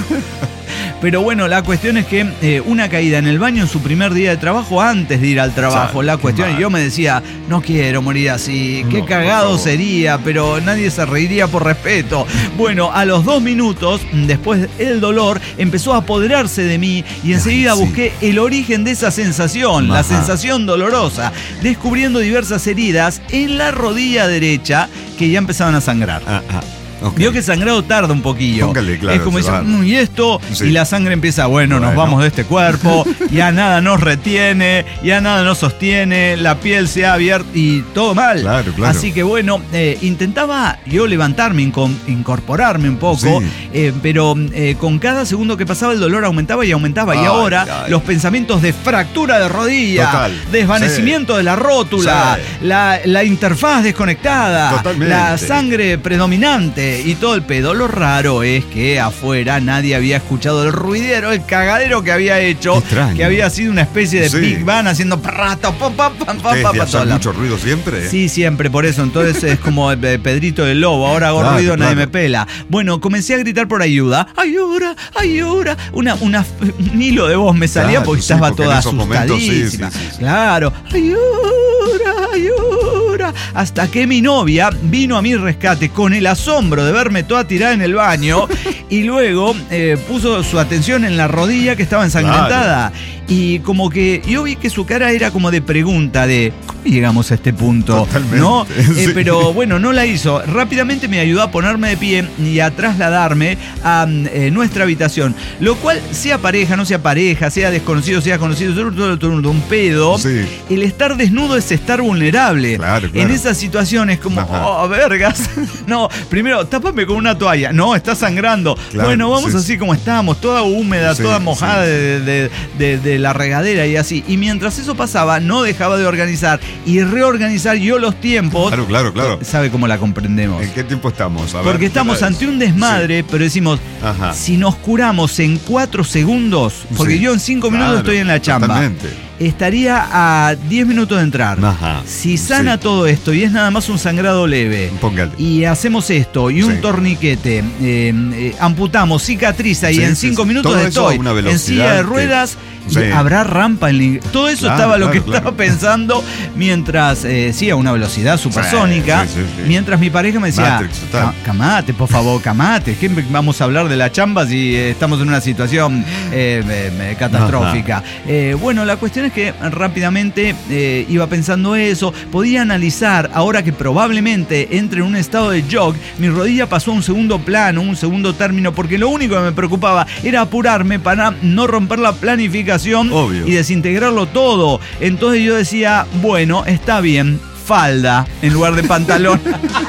S2: Pero bueno, la cuestión es que eh, una caída en el baño en su primer día de trabajo antes de ir al trabajo.
S3: Chale,
S2: La
S3: qué
S2: cuestión, y
S3: mal.
S2: yo me decía, no quiero morir así, qué
S3: No, por
S2: cagado
S3: favor.
S2: sería, pero nadie se reiría por respeto. Bueno, a los dos minutos, después el dolor empezó a apoderarse de mí y enseguida
S3: sí.
S2: busqué el origen de esa sensación, la
S3: Ajá.
S2: sensación dolorosa, descubriendo diversas heridas en la rodilla derecha que ya empezaban a sangrar.
S3: Ah, ah. Ok.
S2: Vio que el sangrado tarda un poquillo.
S3: Póngale, claro,
S2: es como
S3: se
S2: dice,
S3: va.
S2: "Mm, y esto,
S3: Sí.
S2: y la sangre empieza, bueno, nos
S3: Bueno.
S2: vamos de este cuerpo, ya nada nos retiene, ya nada nos sostiene, la piel se ha abierto y todo mal.
S3: Claro, claro.
S2: Así que bueno, eh, intentaba yo levantarme, incom- incorporarme un poco,
S3: Sí.
S2: eh, pero eh, con cada segundo que pasaba el dolor aumentaba y aumentaba. y
S3: Ay,
S2: ahora
S3: ay.
S2: los pensamientos de fractura de rodilla,
S3: Total.
S2: desvanecimiento de la rótula,
S3: Sí.
S2: la, la interfaz desconectada,
S3: Totalmente.
S2: la sangre predominante y todo el pedo. Lo raro es que afuera nadie había escuchado el ruidero, el cagadero que había hecho,
S3: Qué extraño.
S2: que había sido una especie de
S3: Sí.
S2: Big Bang haciendo prato, pam, pam, pam, pam,
S3: ¿Ustedes
S2: pam,
S3: de
S2: para
S3: hacer
S2: todos lados.
S3: mucho ruido siempre?
S2: Sí, siempre, por eso. Entonces es como eh, Pedrito del Lobo. Ahora hago
S3: Claro,
S2: ruido, nadie
S3: claro.
S2: me pela. Bueno, comencé a gritar por ayuda. ¡Ayuda! ¡Ayuda! Una, una, un hilo de voz me salía
S3: Claro,
S2: porque
S3: sí,
S2: estaba
S3: porque en
S2: toda
S3: esos momentos, sí,
S2: asustadísima.
S3: sí, sí, sí.
S2: Claro. ¡Ayuda! ¡Ayuda! Hasta que mi novia vino a mi rescate con el asombro de verme toda tirada en el baño y luego eh, puso su atención en la rodilla que estaba ensangrentada. Y como que yo vi que su cara era como de pregunta de ¿cómo llegamos a este punto?
S3: Totalmente,
S2: ¿No? Eh,
S3: sí.
S2: pero bueno, no la hizo. Rápidamente me ayudó a ponerme de pie y a trasladarme a eh, nuestra habitación. Lo cual, sea pareja, no sea pareja, sea desconocido, sea conocido, todo, todo, todo, todo un pedo,
S3: Sí.
S2: el estar desnudo es estar vulnerable.
S3: Claro, claro.
S2: En esas situaciones como,
S3: Ajá.
S2: oh, vergas. No, primero, tápame con una toalla. No, está sangrando.
S3: Claro,
S2: bueno, vamos
S3: sí,
S2: así
S3: sí.
S2: como estamos, toda húmeda,
S3: Sí,
S2: toda mojada
S3: sí.
S2: de, de- de- de la regadera y así. Y mientras eso pasaba, no dejaba de organizar y reorganizar yo los tiempos.
S3: Claro, claro, claro.
S2: ¿Sabe cómo la comprendemos?
S3: ¿En qué tiempo estamos? A ver,
S2: Porque estamos
S3: ¿qué
S2: ante
S3: es?
S2: un desmadre, pero decimos,
S3: Sí. Ajá.
S2: si nos curamos en cuatro segundos, porque
S3: Sí.
S2: yo en cinco minutos
S3: Claro,
S2: estoy en la chamba,
S3: totalmente.
S2: estaría a diez minutos de entrar.
S3: Ajá.
S2: Si sana
S3: Sí.
S2: todo esto y es nada más un sangrado leve,
S3: Póngale.
S2: y hacemos esto y un
S3: Sí.
S2: torniquete, eh, eh, amputamos, cicatriza y
S3: Sí,
S2: en
S3: sí,
S2: cinco
S3: sí.
S2: minutos
S3: Todo eso
S2: estoy
S3: a una
S2: en
S3: velocidad
S2: silla de
S3: que-
S2: ruedas
S3: Sí.
S2: ¿Habrá rampa en la... Todo eso
S3: Claro,
S2: estaba lo
S3: claro,
S2: que
S3: claro.
S2: estaba pensando mientras, eh, sí, a una velocidad supersónica,
S3: Sí, sí, sí, sí.
S2: mientras mi pareja me decía,
S3: Matrix, total.
S2: "Ca- camate, por favor, camate, ¿qué vamos a hablar de la chamba si eh, estamos en una situación eh, eh, eh, catastrófica?" Eh, bueno, la cuestión es que rápidamente eh, iba pensando eso, podía analizar, ahora que probablemente entre en un estado de shock, mi rodilla pasó a un segundo plano, un segundo término, porque lo único que me preocupaba era apurarme para no romper la planificación
S3: Obvio.
S2: y desintegrarlo todo. Entonces yo decía, bueno, está bien, falda en lugar de pantalón.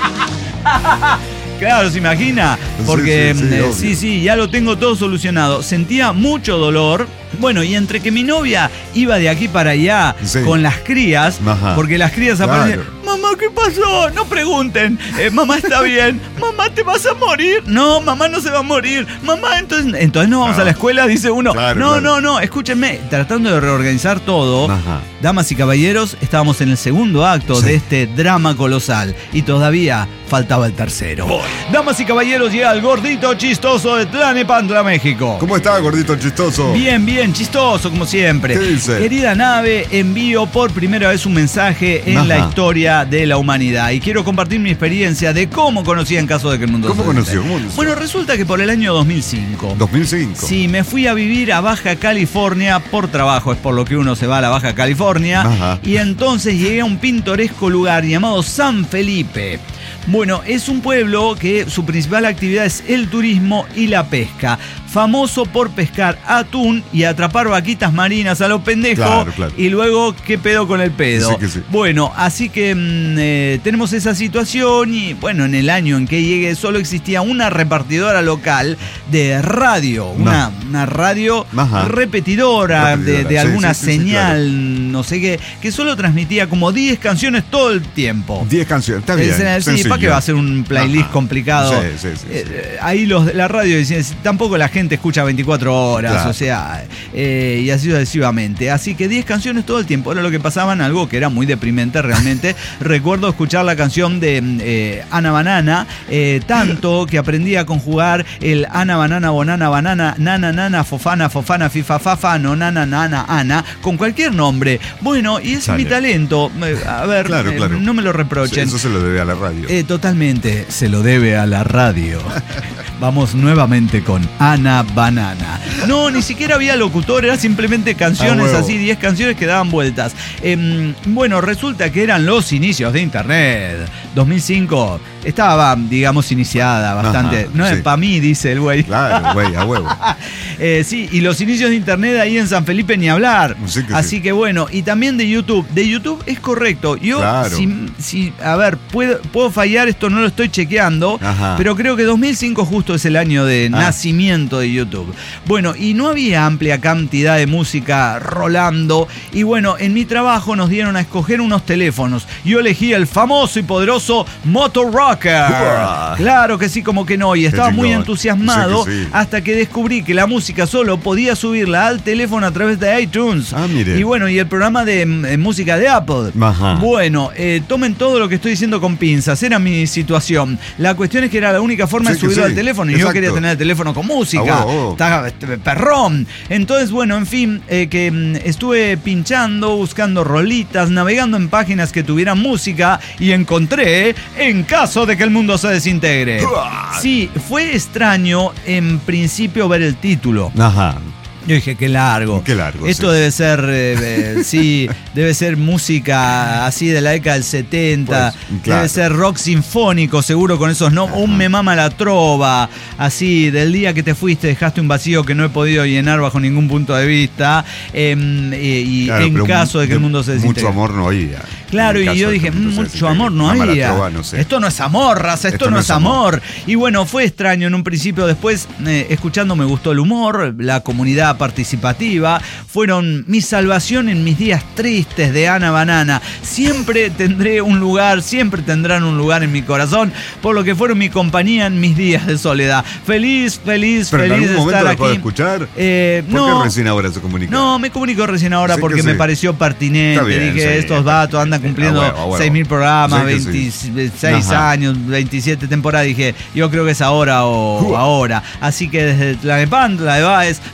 S2: Claro, ¿se imagina? Porque
S3: Sí, sí, sí,
S2: eh,
S3: obvio.
S2: sí, sí, ya lo tengo todo solucionado. Sentía mucho dolor. Bueno, y entre que mi novia iba de aquí para allá
S3: Sí.
S2: con las crías,
S3: Ajá.
S2: porque las crías
S3: Claro.
S2: aparecen, mamá, ¿qué pasó? No pregunten, Eh, mamá está bien, mamá, ¿te vas a morir? No, mamá no se va a morir, mamá, entonces, entonces no vamos
S3: No.
S2: a la escuela, dice uno.
S3: Claro,
S2: no,
S3: claro.
S2: no, no, escúchenme, tratando de reorganizar todo,
S3: Ajá.
S2: damas y caballeros, estábamos en el segundo acto
S3: Sí.
S2: de este drama colosal y todavía faltaba el tercero. Damas y caballeros, llega el gordito chistoso de Tlalnepantla, México.
S3: ¿Cómo está, gordito chistoso?
S2: Bien, bien, chistoso como siempre.
S3: ¿Qué dice?
S2: Querida nave, envío por primera vez un mensaje en
S3: Ajá.
S2: la historia de la humanidad y quiero compartir mi experiencia de cómo conocí en caso de que el mundo
S3: ¿Cómo
S2: se
S3: conoció?
S2: detenga.
S3: ¿Cómo conoció?
S2: Bueno, resulta que por el año dos mil cinco.
S3: dos mil cinco.
S2: Sí, me fui a vivir a Baja California por trabajo, es por lo que uno se va a la Baja California.
S3: Ajá.
S2: Y entonces llegué a un pintoresco lugar llamado San Felipe. Bueno, es un pueblo que su principal actividad es el turismo y la pesca. Famoso por pescar atún y atrapar vaquitas marinas a los pendejos.
S3: Claro, claro.
S2: Y luego, ¿qué pedo con el pedo?
S3: Sí que sí.
S2: Bueno, así que mm, eh, tenemos esa situación y bueno, en el año en que llegué solo existía una repartidora local de radio. Una, una radio
S3: Ajá.
S2: repetidora,
S3: Repetidora,
S2: de, de
S3: sí,
S2: alguna
S3: sí, sí, sí,
S2: señal, no sé qué, que solo transmitía como diez canciones todo el tiempo.
S3: diez canciones, está bien.
S2: Es, eh, sí,
S3: sencillo.
S2: ¿para qué va a ser un playlist
S3: Ajá.
S2: complicado?
S3: Sí, sí, sí, sí.
S2: Eh, ahí los de la radio dicen, tampoco la gente escucha veinticuatro horas,
S3: Claro.
S2: o sea, eh, y así sucesivamente. Así que diez canciones todo el tiempo. Era lo que pasaban, algo que era muy deprimente realmente. Recuerdo escuchar la canción de eh, Ana Banana, eh, tanto que aprendí a conjugar el Ana Banana, Bonana, Banana, Nana, Nana, Fofana, Fofana, Fifa, Fafa, no, Nana, Nana, Ana, con cualquier nombre. Bueno, y ese es
S3: Sale.
S2: mi talento. Eh, A ver,
S3: Claro,
S2: eh,
S3: claro.
S2: no me lo reprochen.
S3: Eso se lo debe a la radio.
S2: Eh, totalmente, se lo debe a la radio. Vamos nuevamente con Ana Banana. No, ni siquiera había locutor, era simplemente canciones
S3: Ah, huevo.
S2: así, diez canciones que daban vueltas. Eh, bueno, resulta que eran los inicios de Internet. dos mil cinco estaba, digamos, iniciada bastante.
S3: Ajá,
S2: no es
S3: sí.
S2: para mí, dice el güey.
S3: Claro, güey, a huevo.
S2: Eh, sí, y los inicios de Internet ahí en San Felipe ni hablar.
S3: Sí que
S2: Así
S3: sí.
S2: que bueno, y también de YouTube. De YouTube es correcto. Yo,
S3: Claro.
S2: si, si- a ver, puedo, puedo fallar, esto no lo estoy chequeando,
S3: Ajá.
S2: pero creo que dos mil cinco justo es el año de
S3: Ah.
S2: nacimiento de YouTube. Bueno, y no había amplia cantidad de música rolando. Y bueno, en mi trabajo nos dieron a escoger unos teléfonos. Yo elegí el famoso y poderoso Motor Rocker.
S3: Uah.
S2: Claro que sí, como que no. Y estaba muy
S3: chingón.
S2: entusiasmado
S3: Sí que sí.
S2: hasta que descubrí que la música solo podía subirla al teléfono a través de iTunes.
S3: Ah, mire.
S2: Y bueno, y el programa de eh, música de Apple.
S3: Ajá.
S2: Bueno, eh, tomen todo lo que estoy diciendo con pinzas. Era mi situación. La cuestión es que era la única forma
S3: Sí
S2: de
S3: que
S2: subirlo
S3: sí.
S2: al teléfono. Y yo
S3: Exacto.
S2: quería tener el teléfono con música.
S3: Ah, huevo, huevo.
S2: Estaba, este, perrón. Entonces, bueno, en fin, eh, que mm, estuve pinchando, buscando rolitas, navegando en páginas que tuvieran música y encontré En caso de que el mundo se desintegre. Sí, fue extraño en principio ver el título.
S3: Ajá.
S2: Yo dije, qué largo.
S3: Qué largo,
S2: Esto
S3: sí.
S2: debe ser, eh, eh, sí, debe ser música así de la década del setenta.
S3: Pues, claro.
S2: Debe ser rock sinfónico, seguro con esos nombres. Un me mama la trova, así, del día que te fuiste dejaste un vacío que no he podido llenar bajo ningún punto de vista. Eh, eh, y
S3: Claro,
S2: en
S3: pero
S2: caso de que el mundo se desintegre.
S3: Mucho amor no había.
S2: Claro,
S3: En
S2: y
S3: caso
S2: yo
S3: de que
S2: dije,
S3: el mundo
S2: "Mm,
S3: se
S2: mucho
S3: desintegre".
S2: amor no
S3: Mamá la
S2: había.
S3: trova, no sé.
S2: Esto no es amor, raza, esto, no, es amor. Y bueno, fue extraño en un principio. Después, eh, escuchando, me gustó el humor, la comunidad participativa. Fueron mi salvación en mis días tristes de Ana Banana. Siempre tendré un lugar, siempre tendrán un lugar en mi corazón, por lo que fueron mi compañía en mis días de soledad. Feliz, feliz,
S3: Pero en
S2: feliz
S3: algún
S2: de
S3: momento
S2: estar
S3: la
S2: aquí.
S3: puedo escuchar.
S2: Eh,
S3: ¿Por
S2: no,
S3: qué recién ahora se comunica?
S2: no, me comunico recién ahora
S3: Sí que
S2: porque
S3: sí.
S2: me pareció pertinente.
S3: Está bien,
S2: Dije,
S3: sí.
S2: estos vatos andan cumpliendo
S3: A huevo, a huevo.
S2: seis mil programas,
S3: Sí que sí.
S2: veintiséis
S3: Ajá.
S2: años, veintisiete temporadas. Dije, yo creo que es ahora o
S3: Uah.
S2: ahora. Así que desde Tlalnepantla de Báez, México,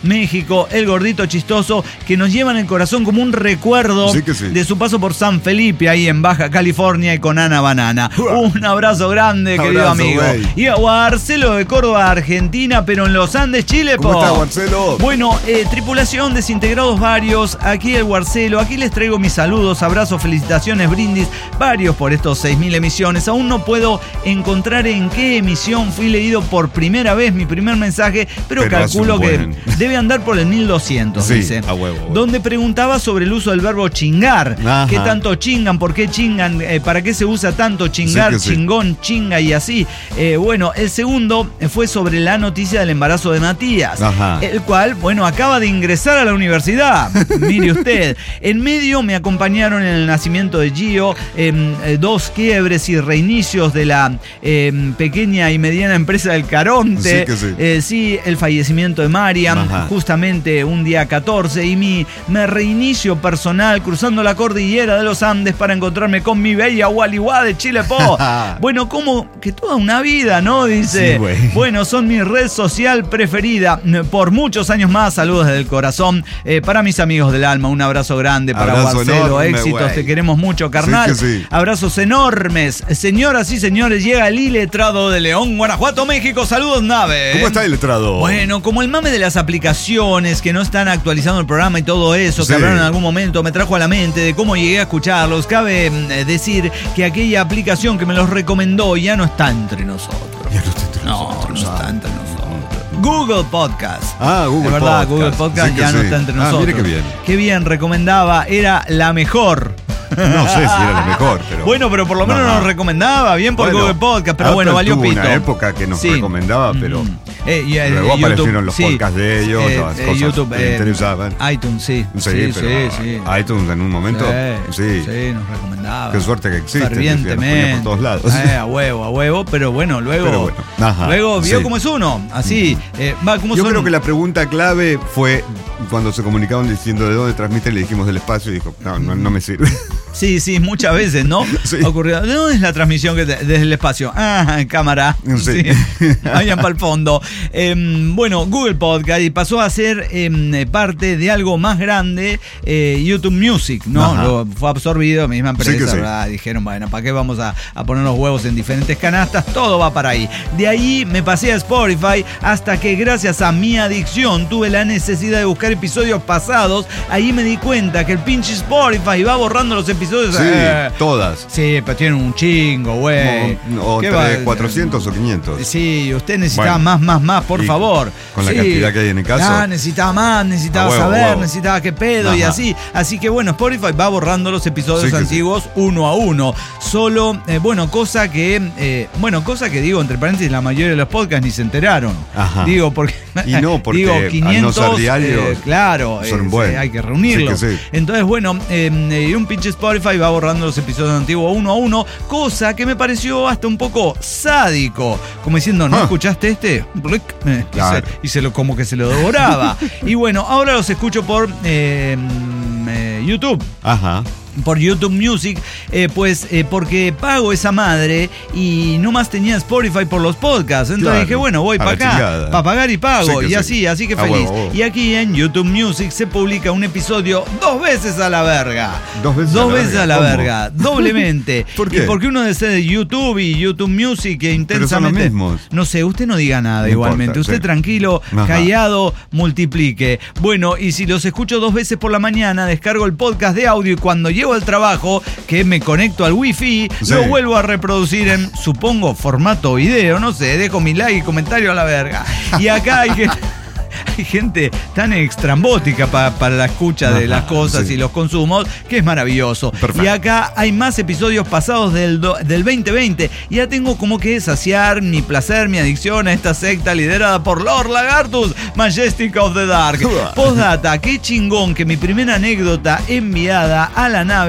S2: México, el gordito chistoso, que nos lleva en el corazón como un recuerdo
S3: sí que sí.
S2: de su paso por San Felipe, ahí en Baja California, y con Ana Banana. Un abrazo grande,
S3: Abrazo,
S2: querido amigo.
S3: güey.
S2: Y a Marcelo de Córdoba, Argentina, pero en los Andes, Chile,
S3: ¿Cómo
S2: po.
S3: está, Marcelo?
S2: Bueno, eh, tripulación, desintegrados varios, aquí el Marcelo, aquí les traigo mis saludos, abrazos, felicitaciones, brindis, varios por estos seis mil emisiones. Aún no puedo encontrar en qué emisión fui leído por primera vez mi primer mensaje, pero,
S3: Pero
S2: calculo
S3: hace un
S2: que
S3: buen.
S2: debe andar por el mil doscientos,
S3: Sí,
S2: dice.
S3: a huevo, a huevo.
S2: Donde preguntaba sobre el uso del verbo chingar.
S3: Ajá.
S2: ¿Qué tanto chingan? ¿Por qué chingan? Eh, ¿Para qué se usa tanto chingar,
S3: Sí que sí.
S2: chingón, chinga y así? Eh, bueno, el segundo fue sobre la noticia del embarazo de Matías,
S3: Ajá.
S2: el cual, bueno, acaba de ingresar a la universidad. Mire usted. En medio me acompañaron en el nacimiento de Gio, eh, eh, dos quiebres y reinicios de la eh, pequeña y mediana empresa del Caronte.
S3: Sí que sí.
S2: Eh, sí, el fallecimiento de Mariam,
S3: Ajá.
S2: justamente un día catorce, y mi me reinicio personal cruzando la cordillera de los Andes para encontrarme con mi bella Gualiguá de Chile, po. Bueno, como que toda una vida, ¿no? Dice.
S3: Sí, güey.
S2: Bueno, son mi red social preferida por muchos años más. Saludos desde el corazón. Eh, para mis amigos del alma, un abrazo grande para
S3: Abrazo
S2: Marcelo.
S3: enorme,
S2: Éxitos,
S3: güey.
S2: te queremos mucho, carnal.
S3: Sí que sí.
S2: Abrazos enormes. Señoras y señores, llega el iletrado de León, Guanajuato, México. Saludos, nave.
S3: ¿Cómo está el letrado?
S2: Bueno, como el mame de las aplicaciones que no están actualizando el programa y todo eso,
S3: Sí.
S2: que hablaron en algún momento, me trajo a la mente de cómo llegué a escucharlos. Cabe eh, decir que aquella aplicación que me los recomendó ya no está entre nosotros.
S3: Ya no está entre
S2: No,
S3: nosotros,
S2: no está
S3: ah.
S2: entre nosotros. Google Podcast.
S3: Ah, Google
S2: De verdad,
S3: Podcast.
S2: Google Podcast
S3: Sí que
S2: ya no
S3: sí.
S2: está entre
S3: Ah,
S2: nosotros.
S3: mire qué bien.
S2: Qué bien, recomendaba, era la mejor.
S3: No sé si era la mejor, pero...
S2: Bueno, pero por lo menos
S3: Ajá.
S2: nos recomendaba, bien por
S3: Bueno,
S2: Google Podcast, pero
S3: Apple
S2: bueno, valió
S3: tuvo
S2: pito.
S3: una época que nos
S2: Sí.
S3: recomendaba, pero...
S2: Mm. Eh, y, eh,
S3: Luego
S2: YouTube,
S3: aparecieron los
S2: sí.
S3: podcasts de ellos,
S2: Eh,
S3: las
S2: eh,
S3: cosas
S2: YouTube,
S3: que
S2: eh,
S3: interesaban.
S2: iTunes, sí.
S3: Sí,
S2: sí,
S3: pero
S2: sí, sí.
S3: iTunes en un momento, sí.
S2: sí, nos recomendaba.
S3: Qué suerte que existe,
S2: Fervientemente.
S3: nos ponía por todos lados.
S2: Eh, a huevo, a huevo, pero bueno, luego,
S3: Pero bueno, ajá,
S2: luego vio
S3: sí.
S2: cómo es uno, así, eh, va, cómo
S3: Yo
S2: son.
S3: creo que la pregunta clave fue cuando se comunicaban diciendo de dónde transmiten, le dijimos del espacio y dijo, no, no, no me sirve.
S2: Sí, sí, muchas veces, ¿no?
S3: Sí.
S2: Ocurrió. ¿De dónde es la transmisión que te- desde el espacio? Ah, en cámara.
S3: Sí.
S2: Vayan para el fondo. Eh, bueno, Google Podcast, y pasó a ser eh, parte de algo más grande, eh, YouTube Music, ¿no?
S3: Ajá.
S2: Lo, fue absorbido, misma empresa,
S3: Sí que sí.
S2: ¿verdad? Dijeron, bueno, ¿para qué vamos a, a poner los huevos en diferentes canastas? Todo va para ahí. De ahí me pasé a Spotify hasta que gracias a mi adicción tuve la necesidad de buscar episodios pasados. Ahí me di cuenta que el pinche Spotify va borrando los episodios.
S3: Sí,
S2: eh,
S3: todas.
S2: Sí, pero tienen un chingo, güey.
S3: O, o
S2: ¿Qué
S3: entre
S2: va?
S3: cuatrocientos o quinientos.
S2: Sí, usted necesitaba
S3: Bueno.
S2: más, más, más, por
S3: Y
S2: favor.
S3: con la
S2: Sí.
S3: cantidad que hay en el caso.
S2: Ah, necesitaba más, necesitaba
S3: A huevo,
S2: saber,
S3: a huevo.
S2: necesitaba qué pedo y
S3: Ajá.
S2: así. Así que bueno, Spotify va borrando los episodios
S3: Sí que
S2: antiguos uno a uno. Solo, eh, bueno, cosa que, eh, bueno, cosa que digo, entre paréntesis, la mayoría de los podcasts ni se enteraron.
S3: Ajá.
S2: Digo, porque.
S3: Y no, porque
S2: digo,
S3: al no
S2: quinientos,
S3: ser diarios,
S2: eh, claro,
S3: son
S2: eh,
S3: buenos.
S2: hay que reunirlos.
S3: Sí que sí.
S2: Entonces, bueno, eh, y un pinche Spotify va borrando los episodios antiguos uno a uno, cosa que me pareció hasta un poco sádico. Como diciendo, ¿no
S3: Ah.
S2: escuchaste este? Blic, eh, y,
S3: Claro.
S2: se, y se lo, como que se lo devoraba. Y bueno, ahora los escucho por eh, mm, eh, YouTube.
S3: Ajá.
S2: Por YouTube Music, eh, pues eh, porque pago esa madre y no más tenía Spotify por los podcasts. Entonces
S3: Claro,
S2: dije, bueno, voy
S3: a
S2: para
S3: la
S2: acá,
S3: chingada.
S2: para pagar y pago.
S3: Sí que
S2: y
S3: sí.
S2: así, así que
S3: A
S2: feliz.
S3: huevo, a huevo.
S2: Y aquí en YouTube Music se publica un episodio dos veces a la verga.
S3: Dos veces
S2: Dos
S3: a la
S2: veces
S3: verga,
S2: a la
S3: ¿cómo?
S2: verga. Doblemente.
S3: ¿Por qué?
S2: Y porque uno de ser de YouTube y YouTube Music que intensamente.
S3: los mismos.
S2: No sé, usted no diga nada
S3: No
S2: igualmente.
S3: importa,
S2: usted
S3: sí.
S2: tranquilo,
S3: Ajá.
S2: callado, multiplique. Bueno, y si los escucho dos veces por la mañana, descargo el podcast de audio y cuando llego al trabajo, que me conecto al wifi,
S3: Sí.
S2: lo vuelvo a reproducir en, supongo, formato video, no sé, dejo mi like y comentario a la verga. Y acá hay que... Hay gente tan extrambótica pa- para la escucha de
S3: Ajá,
S2: las cosas
S3: sí.
S2: y los consumos que es maravilloso.
S3: Perfecto.
S2: Y acá hay más episodios pasados del, do- del veinte veinte. Y ya tengo como que saciar mi placer, mi adicción a esta secta liderada por Lord Lagartus, Majestic of the Dark. Postdata, qué chingón que mi primera anécdota enviada a la nave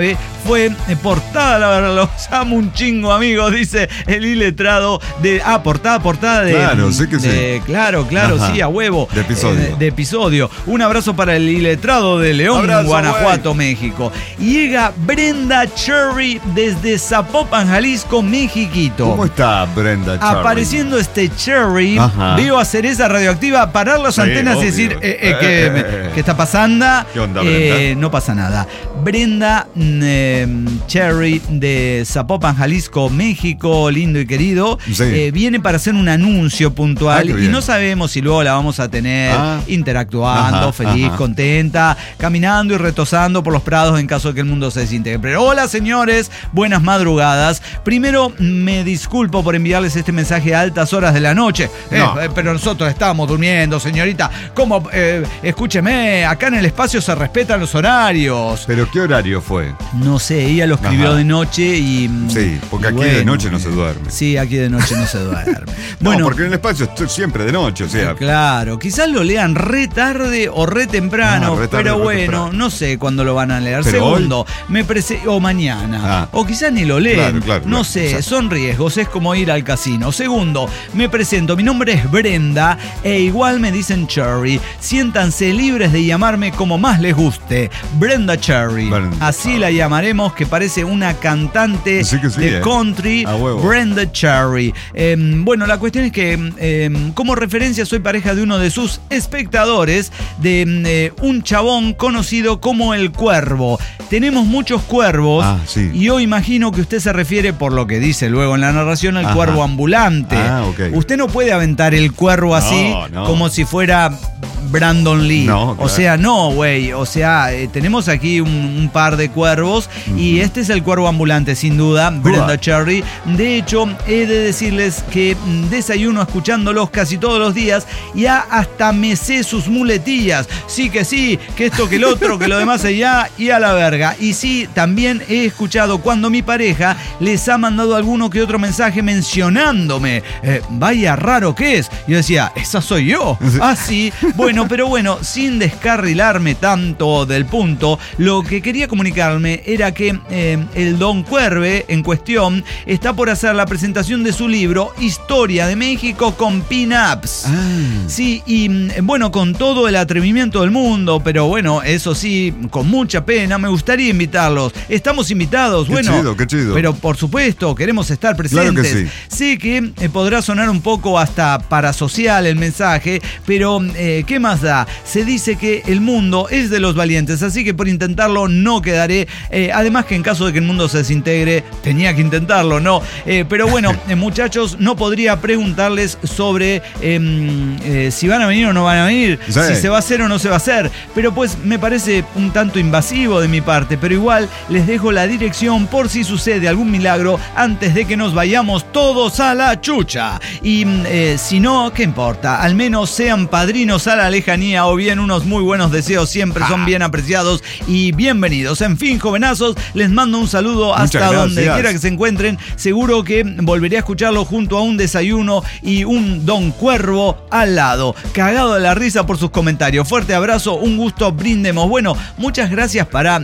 S2: fue eh, portada, la verdad, los amo un chingo, amigos, dice el iletrado de... Ah, portada, portada de...
S3: Claro, sé que
S2: de,
S3: sí.
S2: Claro, claro,
S3: Ajá.
S2: sí, a huevo.
S3: De episodio.
S2: Eh, de episodio. Un abrazo para el iletrado de León,
S3: Abrazo,
S2: Guanajuato,
S3: güey.
S2: México. Y llega Brenda Cherry desde Zapopan, Jalisco, Mexiquito.
S3: ¿Cómo está Brenda Cherry?
S2: Apareciendo este Cherry,
S3: Ajá.
S2: veo a Cereza Radioactiva parar las
S3: Sí,
S2: antenas
S3: obvio.
S2: y decir, eh, eh,
S3: Eh,
S2: ¿qué,
S3: eh, eh.
S2: ¿qué está pasando?
S3: ¿Qué onda,
S2: Eh,
S3: Brenda?
S2: no pasa nada. Brenda mm, eh, Cherry de Zapopan, Jalisco, México, lindo y querido,
S3: Sí.
S2: eh, viene para hacer un anuncio
S3: Ah,
S2: puntual
S3: qué
S2: y
S3: bien.
S2: no sabemos si luego la vamos a tener
S3: Ah.
S2: interactuando,
S3: Ajá,
S2: feliz,
S3: ajá.
S2: contenta, caminando y retosando por los prados en caso de que el mundo se desintegre. Pero hola, señores, buenas madrugadas. Primero me disculpo por enviarles este mensaje a altas horas de la noche, Eh,
S3: No.
S2: eh, pero nosotros estamos durmiendo, señorita. ¿Cómo? Eh, escúcheme, acá en el espacio se respetan los horarios.
S3: ¿Pero qué horario fue?
S2: No sé, ella lo escribió
S3: Ajá.
S2: de noche y...
S3: Sí, porque
S2: y
S3: aquí de noche no se duerme.
S2: Sí, aquí de noche no se duerme.
S3: No,
S2: Bueno,
S3: porque en el espacio estoy siempre de noche, o sea.
S2: claro, quizás lo lean re tarde o re temprano,
S3: Ah, re tarde
S2: pero
S3: o re
S2: bueno,
S3: temprano.
S2: no sé cuándo lo van a leer.
S3: Pero
S2: Segundo, me prese o mañana,
S3: Ah.
S2: o quizás ni lo leen,
S3: Claro, claro,
S2: no
S3: claro,
S2: sé,
S3: exacto.
S2: son riesgos, es como ir al casino. Segundo, me presento, mi nombre es Brenda e igual me dicen Cherry. Siéntanse libres de llamarme como más les guste, Brenda Cherry.
S3: Brenda.
S2: Así la llamaremos, que parece una cantante
S3: Sí que sí,
S2: de
S3: eh.
S2: country,
S3: A huevo.
S2: Brenda Cherry. Eh, bueno, la cuestión es que eh, como referencia soy pareja de uno de sus espectadores, de eh, un chabón conocido como el Cuervo. Tenemos muchos cuervos
S3: Ah, sí.
S2: y yo imagino que usted se refiere, por lo que dice luego en la narración, al
S3: Ajá.
S2: cuervo ambulante.
S3: Ah, ok.
S2: Usted no puede aventar el cuervo así
S3: No, no.
S2: como si fuera Brandon Lee.
S3: No,
S2: O
S3: claro.
S2: sea, no, güey. O sea, eh, tenemos aquí un, un par de cuervos y este es el cuervo ambulante, sin duda, Brenda Cherry. De hecho, he de decirles que mm, desayuno escuchándolos casi todos los días y ya hasta me sé sus muletillas. Sí que sí, que esto, que el otro, que lo demás allá y a la verga. Y sí, también he escuchado cuando mi pareja les ha mandado alguno que otro mensaje mencionándome. Eh, vaya raro que es. Yo decía, esa soy yo. Ah, sí. Bueno, pero bueno, sin descarrilarme tanto del punto, lo que quería comunicarme era que eh, el Don Cuerve en cuestión está por hacer la presentación de su libro Historia de México con Pin-Ups.
S3: Ah.
S2: Sí, y mm, bueno, con todo el atrevimiento del mundo, pero bueno, eso sí, con mucha pena, me gustaría invitarlos. Estamos invitados,
S3: Qué
S2: bueno.
S3: chido, qué chido.
S2: Pero por supuesto, queremos estar presentes.
S3: Claro que sí.
S2: Sé que eh, podrá sonar un poco hasta parasocial el mensaje, pero eh, ¿qué más da? Se dice que el mundo es de los valientes, así que por intentarlo no quedaré. Eh, además que en caso de que el mundo se desintegre, tenía que intentarlo, ¿no? Eh, pero bueno, eh, muchachos, no podría preguntarles sobre eh, eh, si van a venir o no van a venir,
S3: Sí.
S2: si se va a hacer o no se va a hacer, pero pues me parece un tanto invasivo de mi parte, pero igual les dejo la dirección por si sucede algún milagro antes de que nos vayamos todos a la chucha. Y eh, si no, ¿qué importa? Al menos sean padrinos a la lejanía o bien unos muy buenos deseos siempre son bien apreciados y bienvenidos. En fin, jovenazos, les mando un saludo hasta
S3: Muchas
S2: donde
S3: gracias.
S2: quiera que se encuentren. Seguro que volveré a escucharlo junto a un desayuno y un Don Cuervo al lado. Cagado de la risa por sus comentarios. Fuerte abrazo, un gusto, brindemos. Bueno, muchas gracias para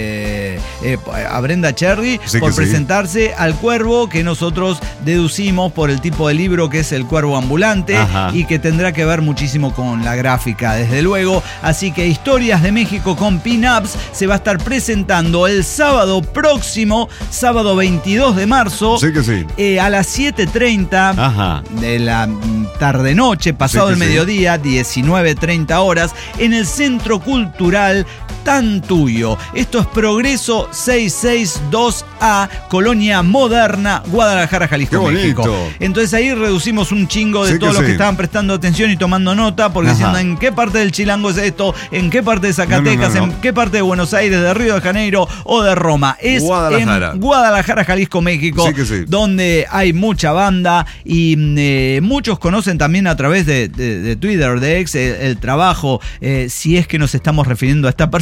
S2: eh, eh, a Brenda Cherry
S3: Sí
S2: por
S3: que sí.
S2: presentarse al Cuervo, que nosotros deducimos por el tipo de libro que es El Cuervo Ambulante.
S3: Ajá.
S2: Y que tendrá que ver muchísimo con la gráfica, desde luego. Así que Historias de México con Pin-Ups se va a estar presentando el sábado próximo, sábado veintidós de marzo,
S3: Sí que sí.
S2: eh, a las siete treinta
S3: Ajá.
S2: de la tarde-noche, pasado
S3: Sí
S2: el
S3: que sí.
S2: mediodía, diecinueve treinta horas, en el Centro Cultural Tantuyo. Esto es Progreso seiscientos sesenta y dos A, Colonia Moderna, Guadalajara, Jalisco,
S3: Qué bonito.
S2: México. Entonces ahí reducimos un chingo de
S3: Sí que
S2: todos los que
S3: sí.
S2: estaban prestando atención y tomando nota, porque
S3: Ajá.
S2: diciendo en qué parte del Chilango es esto, en qué parte de Zacatecas,
S3: No, no, no, no.
S2: en qué parte de Buenos Aires, de Río de Janeiro o de Roma. Es
S3: Guadalajara.
S2: en Guadalajara, Jalisco, México,
S3: Sí que sí.
S2: donde hay mucha banda y eh, muchos conocen también a través de, de, de Twitter, de X, el, el trabajo, eh, si es que nos estamos refiriendo a esta persona.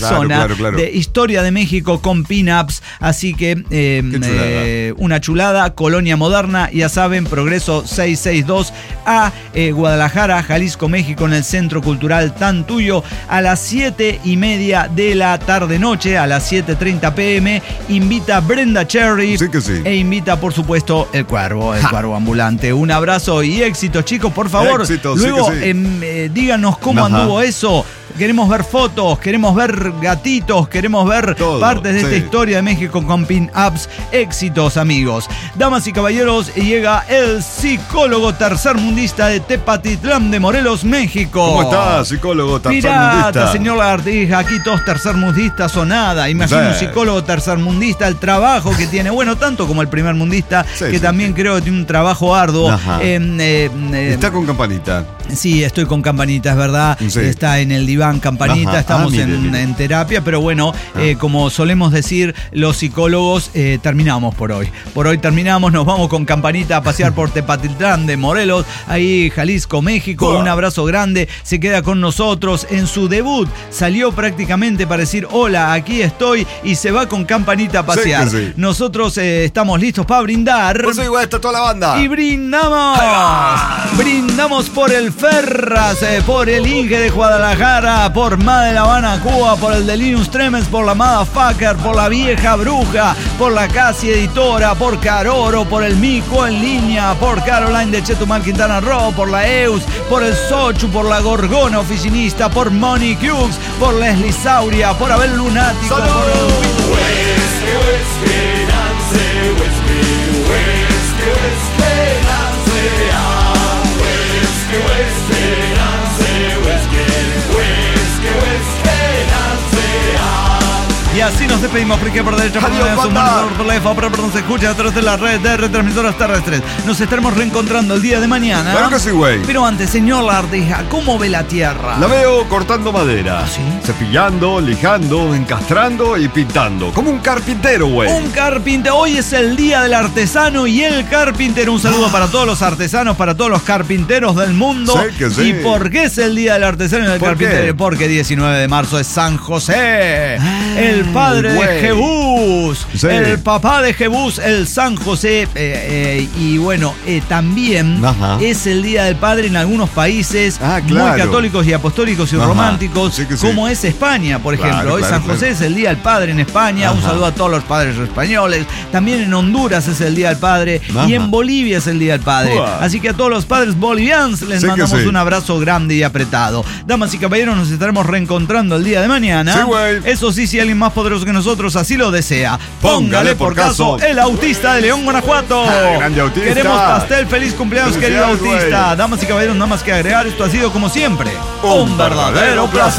S2: claro, zona claro, claro. de historia de México con pin-ups. Así que eh, eh, una chulada, colonia moderna, ya saben, Progreso seiscientos sesenta y dos a eh, Guadalajara, Jalisco, México, en el Centro Cultural Tantuyo, a las siete y media de la tarde-noche, a las siete treinta pm. Invita Brenda Cherry
S3: sí que sí.
S2: e invita, por supuesto, el Cuervo, el ja. Cuervo ambulante. Un abrazo y éxitos, chicos, por favor.
S3: Éxitos,
S2: Luego,
S3: sí que sí.
S2: eh, eh, díganos cómo Ajá. anduvo eso. Queremos ver fotos, queremos ver gatitos, queremos ver Todo, partes de sí. esta historia de México con pin-ups. Éxitos, amigos. Damas y caballeros, llega el psicólogo tercermundista de Tepatitlán de Morelos, México.
S3: ¿Cómo está, psicólogo tercermundista?
S2: Pirata, señor Lagartija, aquí todos tercermundistas o nada. Imagino sí. un psicólogo tercermundista, el trabajo que tiene, bueno, tanto como el primermundista, sí, que sí, también sí. creo que tiene un trabajo arduo. Eh, eh, eh,
S3: está con campanita.
S2: Sí, estoy con campanita, es verdad. Sí. Está en el diván campanita, Ajá. estamos ah, mire, en, mire. en terapia, pero bueno, ah. eh, como solemos decir los psicólogos, eh, terminamos por hoy. Por hoy terminamos, nos vamos con campanita a pasear por Tepatitlán de Morelos, ahí Jalisco, México. Oh. Un abrazo grande, se queda con nosotros en su debut. Salió prácticamente para decir hola, aquí estoy, y se va con campanita a pasear. Sí, sí. Nosotros eh, estamos listos para brindar.
S3: Pues igual está toda la banda.
S2: Y brindamos. ¡Ah! Brindamos por el Ferraz, eh, por el Inge de Guadalajara, por Ma de La Habana, Cuba, por el de Linus Tremens, por la Motherfucker, por la Vieja Bruja, por la Casi Editora, por Caroro, por el Mico en línea, por Caroline de Chetumal, Quintana Roo, por la E U S, por el Sochu, por la Gorgona Oficinista, por Money Cubes, por Leslie Sauria, por Abel Lunático, por el... Y así nos despedimos, porque por derecha, por derecha, por la por perdón, se escucha a través de la red de retransmisoras terrestres. Nos estaremos reencontrando el día de mañana.
S3: Claro que sí, güey.
S2: Pero antes, señor Lagartija, ¿cómo ve la tierra?
S3: La veo cortando madera,
S2: ¿Ah, sí?
S3: cepillando, lijando, encastrando y pintando. Como un carpintero, güey.
S2: Un carpintero. Hoy es el día del artesano y el carpintero. Un saludo ah. para todos los artesanos, para todos los carpinteros del mundo.
S3: Sí que sí.
S2: ¿Y por qué es el día del artesano y del carpintero? Qué? Porque diecinueve de marzo es San José. Ah. El padre Güey. de Jebús, sí. el papá de Jebús, el San José, eh, eh, y bueno, eh, también Ajá. es el Día del Padre en algunos países ah, claro. muy católicos y apostólicos y Ajá. románticos, sí como sí. es España, por ejemplo. Claro, Hoy claro, San José claro. es el Día del Padre en España. Ajá. Un saludo a todos los padres españoles. También en Honduras es el Día del Padre Ajá. y en Bolivia es el Día del Padre. Uah. Así que a todos los padres bolivianos les sí mandamos sí. un abrazo grande y apretado. Damas y caballeros, nos estaremos reencontrando el día de mañana.
S3: Sí, güey.
S2: Eso sí, si alguien más poderoso que nosotros así lo desea, póngale por caso el autista de León, Guanajuato.
S3: Ah, grande autista.
S2: Queremos pastel, feliz cumpleaños, querido autista. Wey. Damas y caballeros, nada más que agregar, esto ha sido como siempre un, un verdadero placer.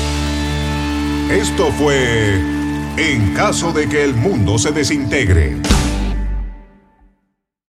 S1: Esto fue En caso de que el mundo se desintegre.